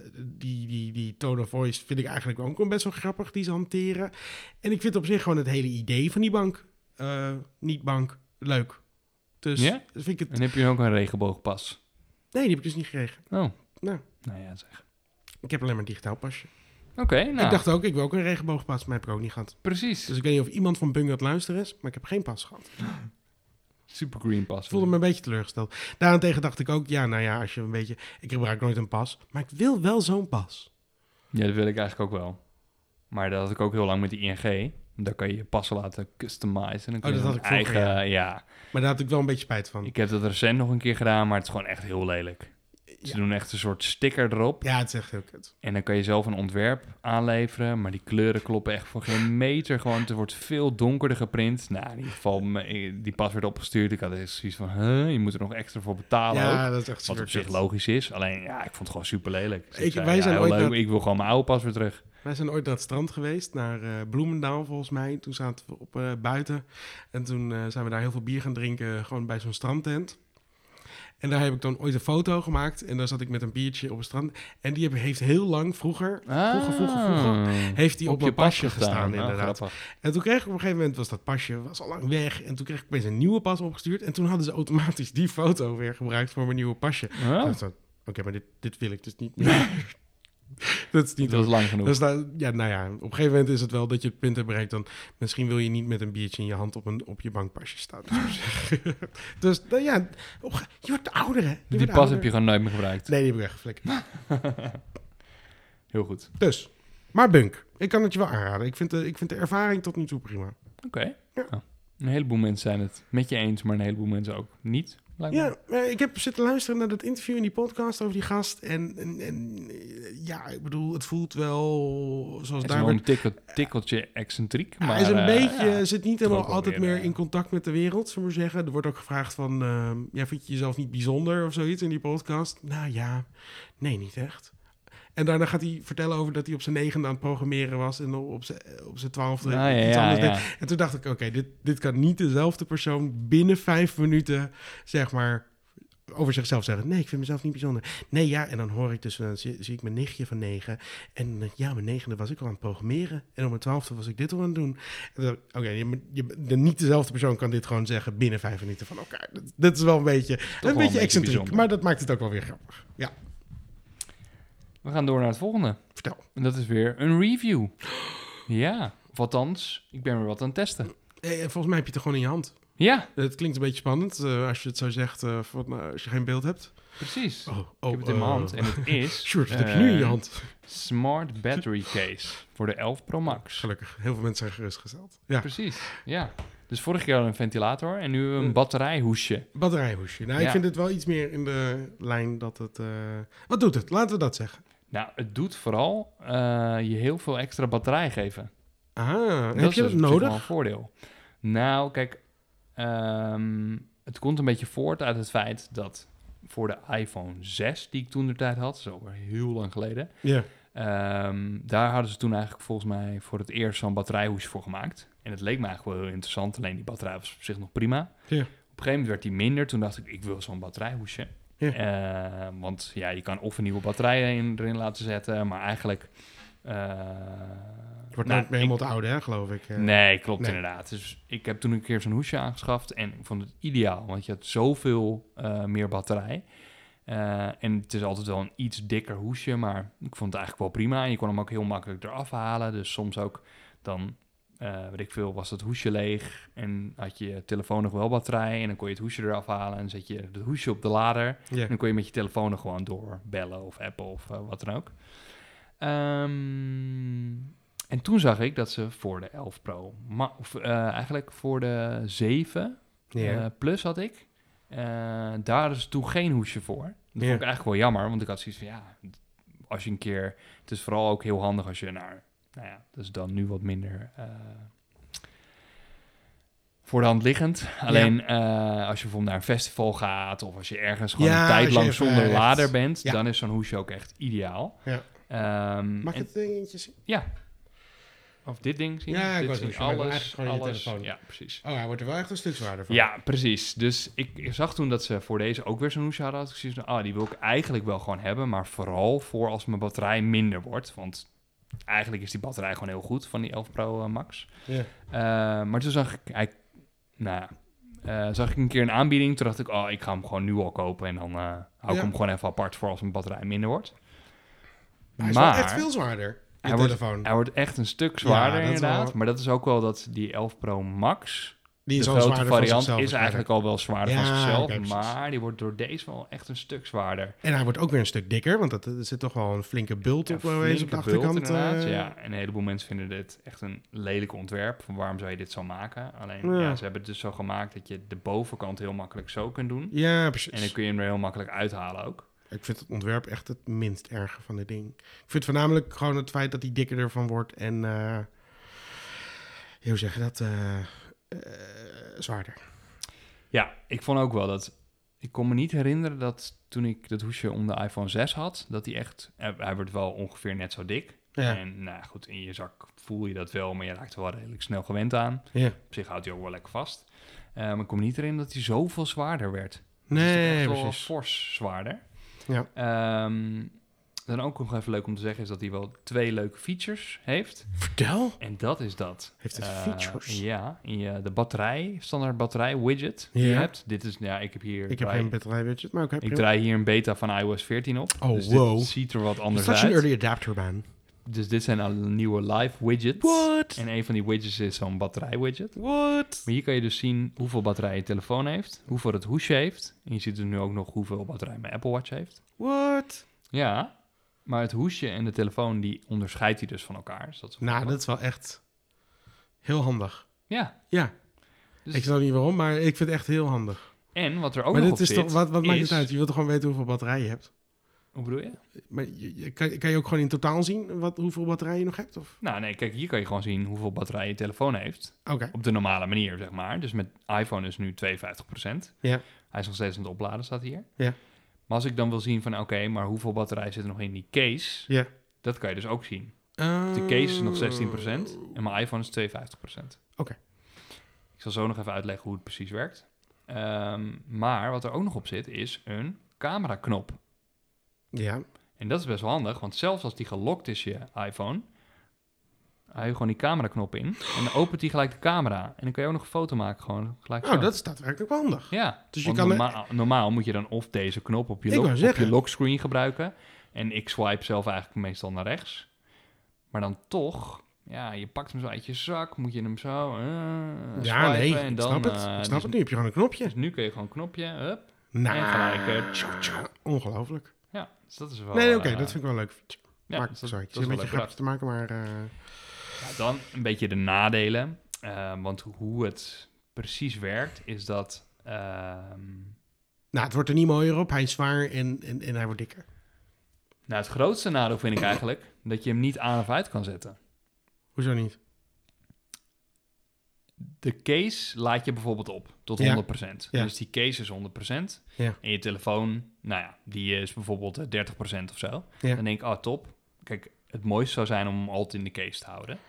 die tone of voice vind ik eigenlijk ook wel best wel grappig, die ze hanteren. En ik vind op zich gewoon het hele idee van die bank, niet bank, leuk. Dus Ja? vind ik het... En heb je ook een regenboogpas? Nee, die heb ik dus niet gekregen. Oh. Nou. Nou ja, zeg. Ik heb alleen maar een digitaal pasje. Oké, nou. Ik dacht ook, ik wil ook een regenboogpas, maar heb ik ook niet gehad. Precies. Dus ik weet niet of iemand van Bunk aan het luisteren is, maar ik heb geen pas gehad. Super green pas. Ik voelde me een beetje teleurgesteld. Daarentegen dacht ik ook, ja, nou ja, als je een beetje... Ik gebruik nooit een pas, maar ik wil wel zo'n pas. Ja, dat wil ik eigenlijk ook wel. Maar dat had ik ook heel lang met die ING. Daar kan je je passen laten customizen. En dan kun Oh, je dat een had ik vroeger, eigen, ja. Maar daar had ik wel een beetje spijt van. Ik heb dat recent nog een keer gedaan, maar het is gewoon echt heel lelijk. Ze doen echt een soort sticker erop. Ja, het is echt heel kut. En dan kan je zelf een ontwerp aanleveren. Maar die kleuren kloppen echt voor geen meter. Gewoon, het wordt veel donkerder geprint. Nou, in ieder geval, die pas werd opgestuurd. Ik had echt zoiets van, je moet er nog extra voor betalen ook. Ja, dat is echt Wat super op zich kut. logisch is. Alleen, ja, ik vond het gewoon super lelijk. Dus Wij zei, zijn heel ooit leuk. naar- Ik wil gewoon mijn oude pas weer terug. Wij zijn ooit naar het strand geweest, naar Bloemendaal volgens mij. Toen zaten we op buiten en toen zijn we daar heel veel bier gaan drinken, gewoon bij zo'n strandtent. En daar heb ik dan ooit een foto gemaakt en daar zat ik met een biertje op het strand. En die heeft heel lang vroeger, heeft die op mijn pasje gestaan inderdaad. En toen kreeg ik op een gegeven moment, was dat pasje was al lang weg. En toen kreeg ik opeens een nieuwe pas opgestuurd. En toen hadden ze automatisch die foto weer gebruikt voor mijn nieuwe pasje. Oké, maar dit wil ik dus niet meer. Dat is niet. Dat is lang genoeg. Dus op een gegeven moment is het wel dat je het punt hebt bereikt. Dan misschien wil je niet met een biertje in je hand op je bankpasje staan. Dus je wordt ouder, hè? Die pas heb je gewoon nooit meer gebruikt. Nee, die heb ik weggeflikkerd. Heel goed. Dus, maar Bunk, ik kan het je wel aanraden. Ik vind de ervaring tot nu toe prima. Oké. Ja. Oh. Een heleboel mensen zijn het met je eens, maar een heleboel mensen ook niet. Ja, ik heb zitten luisteren naar dat interview in die podcast over die gast. En ik bedoel, het voelt wel zoals het daar... is wel een tikkeltje excentriek. Maar, hij is een beetje, zit niet helemaal ook altijd weer, meer in contact met de wereld, zullen we zeggen. Er wordt ook gevraagd van, vind je jezelf niet bijzonder of zoiets in die podcast? Nou ja, nee, niet echt. En daarna gaat hij vertellen over dat hij op zijn 9e aan het programmeren was en op zijn 12e iets anders deed. En toen dacht ik, oké, dit kan niet dezelfde persoon binnen 5 minuten, zeg maar, over zichzelf zeggen. Nee, ik vind mezelf niet bijzonder. Nee, ja, en dan hoor ik dus, zie ik mijn nichtje van 9. En mijn 9e was ik al aan het programmeren. En op mijn 12e was ik dit al aan het doen. Oké, niet dezelfde persoon kan dit gewoon zeggen binnen 5 minuten van elkaar. Dat is wel een beetje excentriek, bijzonder. Maar dat maakt het ook wel weer grappig. Ja. We gaan door naar het volgende. Vertel. En dat is weer een review. Ja, of althans, ik ben weer wat aan het testen. Volgens mij heb je het er gewoon in je hand. Ja. Het klinkt een beetje spannend als je het zo zegt, als je geen beeld hebt. Precies. Ik heb het in mijn hand en het is... Sure, wat heb je nu in je hand? Smart Battery Case voor de 11 Pro Max. Gelukkig, heel veel mensen zijn gerustgesteld. Ja. Precies, ja. Dus vorige keer een ventilator en nu een batterijhoesje. Batterijhoesje. Nou, ik vind het wel iets meer in de lijn dat het... Wat doet het? Laten we dat zeggen. Nou, het doet vooral je heel veel extra batterij geven. Heb je dat nodig? Dat is een voordeel. Nou, kijk, het komt een beetje voort uit het feit dat voor de iPhone 6, die ik toen de tijd had, zo heel lang geleden, daar hadden ze toen eigenlijk volgens mij voor het eerst zo'n batterijhoesje voor gemaakt. En het leek me eigenlijk wel heel interessant, alleen die batterij was op zich nog prima. Ja. Op een gegeven moment werd die minder, toen dacht ik wil zo'n batterijhoesje. Ja. Want ja, je kan of een nieuwe batterij erin laten zetten, maar eigenlijk... het wordt nooit meer helemaal het oude, hè, geloof ik. Nee, klopt inderdaad. Dus ik heb toen een keer zo'n hoesje aangeschaft en ik vond het ideaal, want je had zoveel meer batterij. En het is altijd wel een iets dikker hoesje, maar ik vond het eigenlijk wel prima. En je kon hem ook heel makkelijk eraf halen, dus soms ook dan... weet ik veel, was dat hoesje leeg en had je telefoon nog wel batterij en dan kon je het hoesje eraf halen en zet je het hoesje op de lader en dan kon je met je telefoon nog gewoon doorbellen of appen of wat dan ook. En toen zag ik dat ze voor de 11 Pro, eigenlijk voor de 7 Plus had ik, daar is toen geen hoesje voor. Dat vond ik eigenlijk wel jammer, want ik had zoiets van als je een keer, het is vooral ook heel handig als je dat is dan nu wat minder voor de hand liggend. Alleen als je bijvoorbeeld naar een festival gaat of als je ergens gewoon een tijd lang zonder lader bent, dan is zo'n hoesje ook echt ideaal. Ja. Mag ik het dingetje zien? Ja. Of dit ding zien? Ja, ik was zien. Alles. Ja, precies. Oh, hij wordt er wel echt een stuk zwaarder van. Ja, precies. Dus ik zag toen dat ze voor deze ook weer zo'n hoesje hadden. Ik zoiets van, die wil ik eigenlijk wel gewoon hebben, maar vooral voor als mijn batterij minder wordt, want eigenlijk is die batterij gewoon heel goed van die 11 Pro Max. Maar toen zag ik zag ik een keer een aanbieding. Toen dacht ik, ik ga hem gewoon nu al kopen. En dan hou ik hem gewoon even apart voor als mijn batterij minder wordt. Hij is wel echt veel zwaarder, hij wordt echt een stuk zwaarder inderdaad. Wel... Maar dat is ook wel dat die 11 Pro Max... Die is de al grote variant is eigenlijk al wel zwaarder van zichzelf. Okay, maar die wordt door deze wel echt een stuk zwaarder. En hij wordt ook weer een stuk dikker, want er zit toch wel een flinke bult op de achterkant. Ja, en een heleboel mensen vinden dit echt een lelijk ontwerp. Van waarom zou je dit zo maken? Alleen, ze hebben het dus zo gemaakt dat je de bovenkant heel makkelijk zo kunt doen. Ja, precies. En dan kun je hem er heel makkelijk uithalen ook. Ik vind het ontwerp echt het minst erge van dit ding. Ik vind voornamelijk gewoon het feit dat hij dikker ervan wordt en... hoe zeg je dat... zwaarder. Ja, ik vond ook wel dat... Ik kon me niet herinneren dat toen ik dat hoesje om de iPhone 6 had, dat hij echt... Hij wordt wel ongeveer net zo dik. Ja. En nou goed, in je zak voel je dat wel, maar je raakt er wel redelijk snel gewend aan. Ja. Op zich houdt hij ook wel lekker vast. Maar ik kom niet erin dat hij zoveel zwaarder werd. Het is Nee, toch echt wel precies. fors zwaarder. Ja. Dan ook nog even leuk om te zeggen is dat hij wel 2 leuke features heeft. Vertel. En dat is dat. Heeft het features? Ja, de batterij, standaard batterij widget die je Ja. hebt. Dit is, ja, ik heb hier... Ik heb geen batterijwidget, maar ik draai hier een beta van iOS 14 op. Oh, dus wow. dit ziet er wat Er anders staat een uit. early adapter baan. Dus dit zijn al nieuwe live widgets. What? En een van die widgets is zo'n batterij widget. What? Maar hier kan je dus zien hoeveel batterij je telefoon heeft, hoeveel het hoesje heeft. En je ziet dus nu ook nog hoeveel batterij mijn Apple Watch heeft. What? Ja, maar het hoesje en de telefoon, die onderscheidt hij dus van elkaar. Dus dat is Nou, dat is wel echt heel handig. Ja. Ja, Dus ik snap niet waarom, maar ik vind het echt heel handig. En wat er ook Maar nog dit op is zit, toch, wat maakt is... het uit? Je wilt toch gewoon weten hoeveel batterij je hebt? Hoe bedoel je? Maar kan je ook gewoon in totaal zien hoeveel batterij je nog hebt? Of? Nou nee, kijk, hier kan je gewoon zien hoeveel batterij je telefoon heeft. Oké. Op de normale manier, zeg maar. Dus met iPhone is nu 52%. Ja. Hij is nog steeds aan het opladen, staat hier. Ja. Maar als ik dan wil zien van, oké, maar hoeveel batterij zit er nog in die case? Ja. Dat kan je dus ook zien. De case is nog 16% en mijn iPhone is 52%. Oké. Ik zal zo nog even uitleggen hoe het precies werkt. Maar wat er ook nog op zit, is een cameraknop. Ja. En dat is best wel handig, want zelfs als die gelokt is, je iPhone, hou je gewoon die cameraknop in en dan opent die gelijk de camera. En dan kan je ook nog een foto maken, gewoon gelijk Nou, zo. dat is daadwerkelijk wel handig. Ja, Dus je want kan... normaal moet je dan of deze knop op Ik wou je zeggen. lockscreen gebruiken. En ik swipe zelf eigenlijk meestal naar rechts. Maar dan toch, ja, je pakt hem zo uit je zak, moet je hem zo Ja, swipen. nee, En ik dan, snap het. Ik snap dus, het nu. Heb je gewoon een knopje. dus nu kun je gewoon een knopje, hup. Nou, en gelijk, ongelooflijk. Ja, dus dat is wel... Nee, oké, dat vind ik wel leuk. ja, Maar, dus dat- sorry, ik dat zit is een beetje wel grapjes te maken, maar... Ja, dan een beetje de nadelen. Want hoe het precies werkt, is dat... Nou, het wordt er niet mooier op. Hij is zwaar en hij wordt dikker. nou, het grootste nadeel vind ik eigenlijk dat je hem niet aan of uit kan zetten. Hoezo niet? De case laat je bijvoorbeeld op tot 100%. Ja. Dus die case is 100%. Ja. En je telefoon, nou ja, die is bijvoorbeeld 30% of zo. Ja. Dan denk ik, oh top. Kijk, het mooiste zou zijn om hem altijd in de case te houden.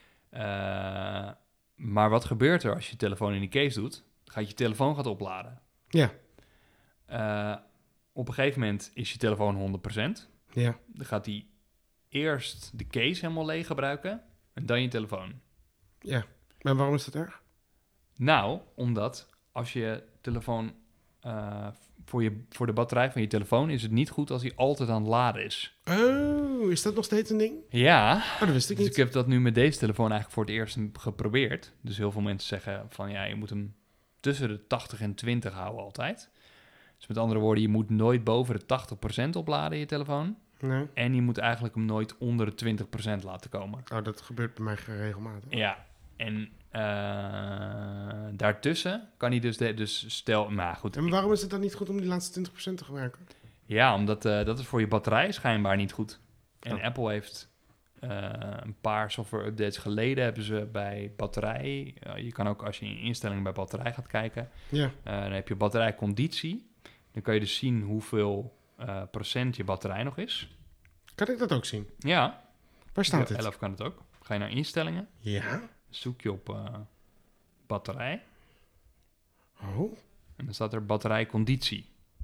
Maar wat gebeurt er als je je telefoon in de case doet? Je telefoon gaat opladen. Ja. Op een gegeven moment is je telefoon 100%. Ja. Dan gaat hij eerst de case helemaal leeg gebruiken en dan je telefoon. Ja. Maar waarom is dat erg? Nou, omdat als je telefoon... voor de batterij van je telefoon is het niet goed als hij altijd aan het laden is. Oh, is dat nog steeds een ding? Ja, Oh, dat wist ik dus niet. ik heb dat nu met deze telefoon eigenlijk voor het eerst geprobeerd. Dus heel veel mensen zeggen van ja, je moet hem tussen de 80 en 20 houden altijd. Dus met andere woorden, je moet nooit boven de 80% opladen je telefoon. Nee. En je moet eigenlijk hem nooit onder de 20% laten komen. Oh, dat gebeurt bij mij regelmatig. Ja, en daartussen kan hij dus stel... Maar goed, En waarom is het dan niet goed om die laatste 20% te gebruiken? ja, omdat dat is voor je batterij schijnbaar niet goed. En Oh. Apple heeft een paar software-updates geleden hebben ze bij batterij... je kan ook als je in instellingen bij batterij gaat kijken... Ja. dan heb je batterijconditie. Dan kan je dus zien hoeveel procent je batterij nog is. Kan ik dat ook zien? Ja, Waar staat het? 11 kan het ook. Ga je naar instellingen, Ja. zoek je op batterij... Oh. En dan staat er batterijconditie.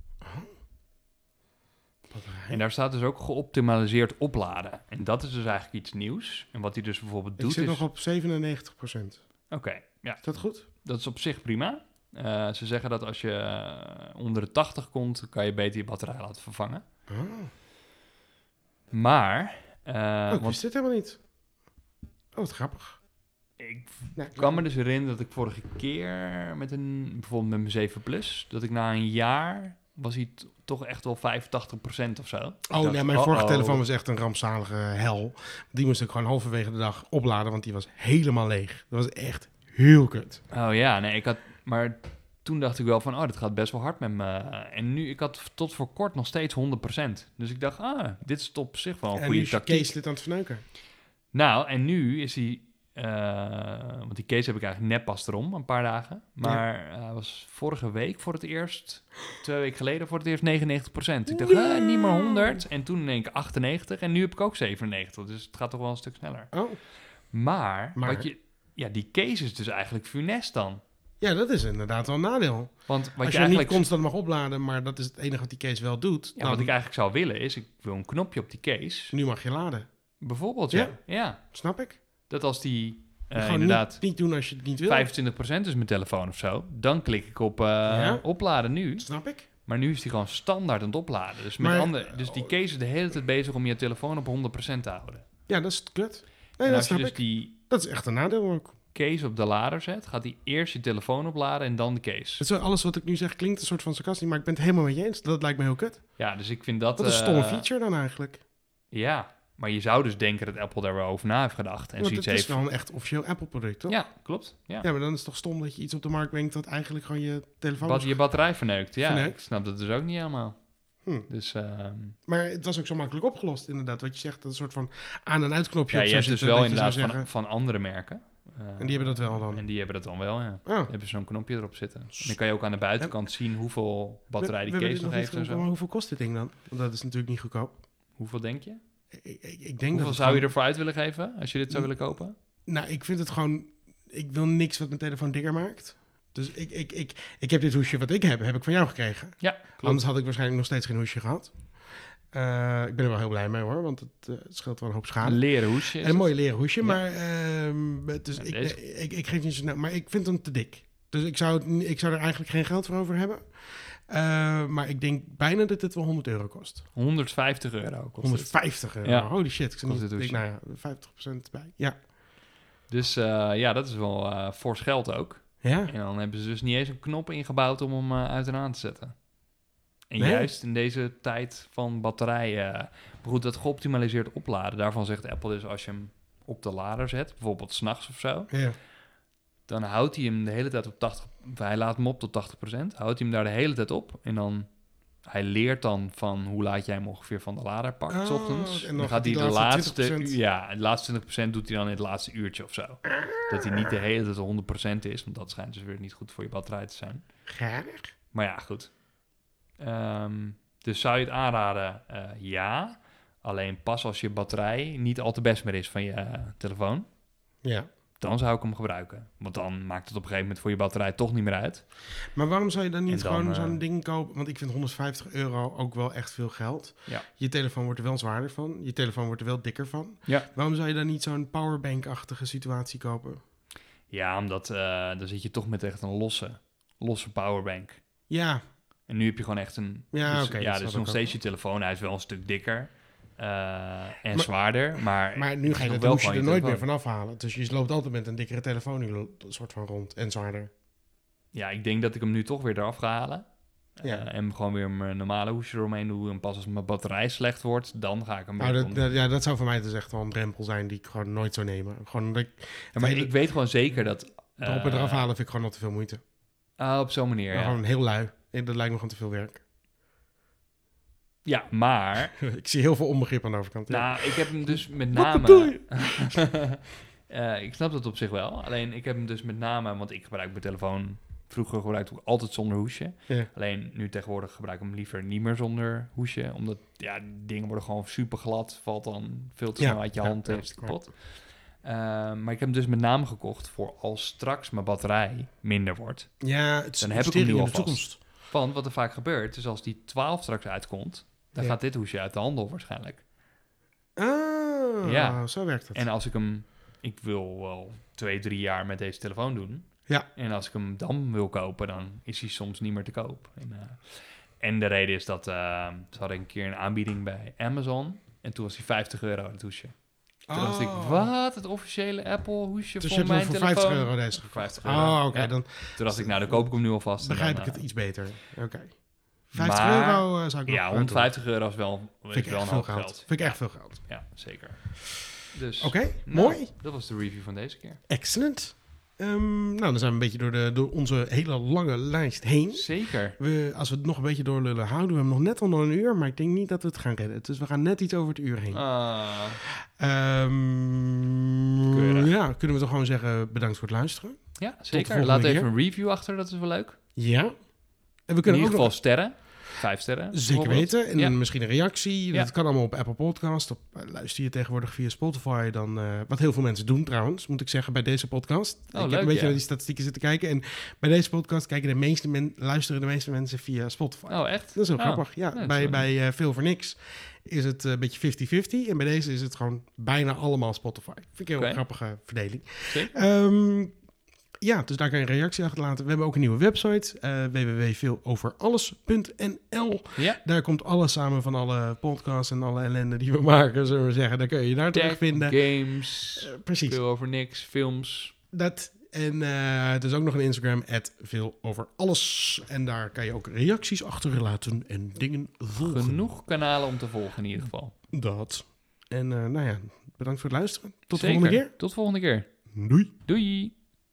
Batterij. En daar staat dus ook geoptimaliseerd opladen. En dat is dus eigenlijk iets nieuws. En wat hij dus bijvoorbeeld Ik doet zit is... nog op 97%. Oké, ja, Is dat goed? dat is op zich prima. Ze zeggen dat als je onder de 80 komt, kan je beter je batterij laten vervangen. Oh. Maar, Ik want wist dit helemaal niet. Oh, wat grappig. ik Nou, kan me dus herinneren dat ik vorige keer bijvoorbeeld met mijn 7 Plus, dat ik na een jaar was hij toch echt wel 85% of zo. Ik Oh, dacht, nee, mijn vorige uh-oh. telefoon was echt een rampzalige hel. Die moest ik gewoon halverwege de dag opladen, want die was helemaal leeg. Dat was echt heel kut. Oh ja, nee, maar toen dacht ik wel van, dit gaat best wel hard met me. En nu, ik had tot voor kort nog steeds 100%. Dus ik dacht, dit is op zich wel een En nu goede is je tactiek. case lid aan het verneuken. Nou, en nu is hij Want die case heb ik eigenlijk net pas erom, een paar dagen. Maar was vorige week voor het eerst, 2 weken geleden voor het eerst 99%. Ik dacht, niet meer 100. En toen denk ik 98 en nu heb ik ook 97. Dus het gaat toch wel een stuk sneller. Oh. Maar die case is dus eigenlijk funest dan. Ja, dat is inderdaad wel een nadeel. Want wat als je eigenlijk niet constant mag opladen, maar dat is het enige wat die case wel doet. Ja, wat ik eigenlijk zou willen is, ik wil een knopje op die case. Nu mag je laden. Bijvoorbeeld, ja. Snap ik. Dat als die gewoon inderdaad niet doen als je het niet wil. 25% is mijn telefoon of zo, dan klik ik op opladen nu. Snap ik. Maar nu is die gewoon standaard aan het opladen. Dus, dus die case is de hele tijd bezig om je telefoon op 100% te houden. Ja, dat is kut. Nee, dat als snap je dus ik. Dat is echt een nadeel ook. Case op de lader zet, gaat hij eerst je telefoon opladen en dan de case. Alles wat ik nu zeg klinkt een soort van sarcastisch, maar ik ben het helemaal met je eens. Dat lijkt me heel kut. Ja, dus ik vind dat... Wat een stomme feature dan eigenlijk. Ja, maar je zou dus denken dat Apple daar wel over na heeft gedacht. En het is wel een echt officieel Apple-product, toch? Ja, klopt. Ja, maar dan is het toch stom dat je iets op de markt brengt dat eigenlijk gewoon je telefoon... Je batterij verneukt, ja. Verneukt. Ik snap dat dus ook niet helemaal. Dus, maar het was ook zo makkelijk opgelost, inderdaad. Wat je zegt, dat een soort van aan- en uitknopje. Ja, op je hebt dus wel inderdaad van andere merken. En die hebben dat wel dan? En die hebben dat dan wel, ja. Oh. Hebben zo'n knopje erop zitten. En dan kan je ook aan de buitenkant zien hoeveel batterij die case nog heeft en zo. Maar hoeveel kost dit ding dan? Want dat is natuurlijk niet goedkoop. Hoeveel denk je? Ik denk hoeveel zou je ervoor uit willen geven als je dit zou willen kopen? Nou, ik vind het gewoon... Ik wil niks wat mijn telefoon dikker maakt. Dus ik heb dit hoesje wat ik heb ik van jou gekregen. Ja, klopt. Anders had ik waarschijnlijk nog steeds geen hoesje gehad. Ik ben er wel heel blij mee hoor, want het scheelt wel een hoop schade. Een leren hoesje. Een mooi leren hoesje, ja. Maar dus ik geef niet zo snel. Maar ik vind hem te dik. Dus ik zou er eigenlijk geen geld voor over hebben. Maar ik denk bijna dat het wel €100 kost. €150 kost 150 euro. Ja. Holy shit. Ik kost niet, denk, nou ja, 50% bij. Ja. Dus dat is wel fors geld ook. Ja. En dan hebben ze dus niet eens een knop ingebouwd om hem uit en aan te zetten. En Nee. juist in deze tijd van batterijen... maar goed, dat geoptimaliseerd opladen... daarvan zegt Apple dus als je hem op de lader zet... bijvoorbeeld 's nachts of zo... Ja. dan houdt hij hem de hele tijd op 80... hij laat hem op tot 80%. Houdt hij hem daar de hele tijd op. En dan... hij leert dan van hoe laat jij hem ongeveer van de lader pakt... 's ochtends. En dan gaat hij de laatste laatste... 20%. Ja, de laatste 20% doet hij dan in het laatste uurtje of zo. Dat hij niet de hele tijd 100% is... want dat schijnt dus weer niet goed voor je batterij te zijn. Graag. Maar ja, goed. Dus zou je het aanraden? Ja. Alleen pas als je batterij niet al te best meer is van je telefoon. Ja. Dan zou ik hem gebruiken. Want dan maakt het op een gegeven moment voor je batterij toch niet meer uit. Maar waarom zou je dan niet En dan, gewoon zo'n ding kopen? Want ik vind €150 ook wel echt veel geld. Ja. Je telefoon wordt er wel zwaarder van. Je telefoon wordt er wel dikker van. Ja. Waarom zou je dan niet zo'n powerbank-achtige situatie kopen? Ja, omdat dan zit je toch met echt een losse powerbank. Ja. En nu heb je gewoon echt een... Ja, dus, oké, ja, dat dus snap nog ik steeds ook. je telefoon. Hij is wel een stuk dikker. En zwaarder. Maar nu het ga is je nog dat hoesje gewoon er je nooit meer telefoon. van afhalen. Dus je loopt altijd met een dikkere telefoon een soort van rond en zwaarder. Ja, ik denk dat ik hem nu toch weer eraf ga halen. Ja. En gewoon weer mijn normale hoesje eromheen doen. En pas als mijn batterij slecht wordt, dan ga ik hem weer Nou, doen. dat zou voor mij dus echt wel een drempel zijn die ik gewoon nooit zou nemen. Gewoon dat Ja, maar ik weet gewoon zeker dat... erop en eraf halen vind ik gewoon nog te veel moeite. Op zo'n manier, Maar ja. gewoon heel lui. Dat lijkt me gewoon te veel werk. Ja, maar... Ik zie heel veel onbegrip aan de overkant. Ja. Nou, ik heb hem dus met Wat name... bedoel je? Ik snap dat op zich wel. Alleen, ik heb hem dus met name... Want ik gebruik mijn telefoon... Vroeger gebruikte ik altijd zonder hoesje. Ja. Alleen nu tegenwoordig gebruik ik hem liever niet meer zonder hoesje. Omdat ja, dingen worden gewoon super glad. Valt dan veel te snel uit je hand en is het kapot. Maar ik heb hem dus met name gekocht voor als straks mijn batterij minder wordt. Ja, het is Dan heb ik hem nu in de alvast. toekomst. Want wat er vaak gebeurt, is als die 12 straks uitkomt, dan gaat dit hoesje uit de handel waarschijnlijk. Ah, Ja. Zo werkt het. En als ik hem, ik wil wel 2-3 jaar met deze telefoon doen. Ja. En als ik hem dan wil kopen, dan is hij soms niet meer te koop. En de reden is dat ze hadden een keer een aanbieding bij Amazon. En toen was hij €50 het hoesje. Toen dacht ik, wat? Het officiële Apple hoesje Dus je voor hebt mijn hem voor telefoon? €50 deze Voor gekocht. €50. Oh, oké. Ja. Dan Toen dacht ik, nou, dan koop ik hem nu alvast. begrijp en ik dan, het iets beter. Oké. €50 Maar- zou ik nog Ja, doen. €150 is wel Vind ik een echt veel hoop geld. geld. Vind ik echt veel geld. Ja, zeker. Dus, Oké, nou, mooi. Dat was de review van deze keer. Excellent. Nou, dan zijn we een beetje door onze hele lange lijst heen. Zeker. Als we het nog een beetje doorlullen, houden we hem nog net onder een uur. Maar ik denk niet dat we het gaan redden. Dus we gaan net iets over het uur heen. Keurig. Ja, kunnen we toch gewoon zeggen bedankt voor het luisteren. Ja, de zeker. volgende Laat even keer. een review achter, dat is wel leuk. Ja. En we In kunnen ieder ook geval nog... sterren. 5 sterren. Zeker bijvoorbeeld. weten. En Ja. misschien een reactie. Ja. Dat kan allemaal op Apple Podcast. Luister je tegenwoordig via Spotify dan... wat heel veel mensen doen trouwens, moet ik zeggen, bij deze podcast. Ik heb leuk, een beetje ja. naar die statistieken zitten kijken. En bij deze podcast luisteren de meeste mensen via Spotify. Oh, echt? Dat is heel Oh. grappig. Ja, Ja, dat is bij Veel voor Niks is het een beetje 50-50. En bij deze is het gewoon bijna allemaal Spotify. Vind ik een heel Oké. grappige verdeling. Zeker. Ja, dus daar kan je een reactie achterlaten. We hebben ook een nieuwe website, www.veeloveralles.nl. Ja. Daar komt alles samen van alle podcasts en alle ellende die we maken, zullen we zeggen. Daar kun je daar Tech, terugvinden. games, Precies, veel over niks, films. dat. En het is ook nog een Instagram, @veeloveralles. En daar kan je ook reacties achterlaten en dingen volgen. Genoeg kanalen om te volgen in ieder geval. Dat. En nou ja, bedankt voor het luisteren. Tot de Zeker. volgende keer. Tot de volgende keer. Doei. Doei!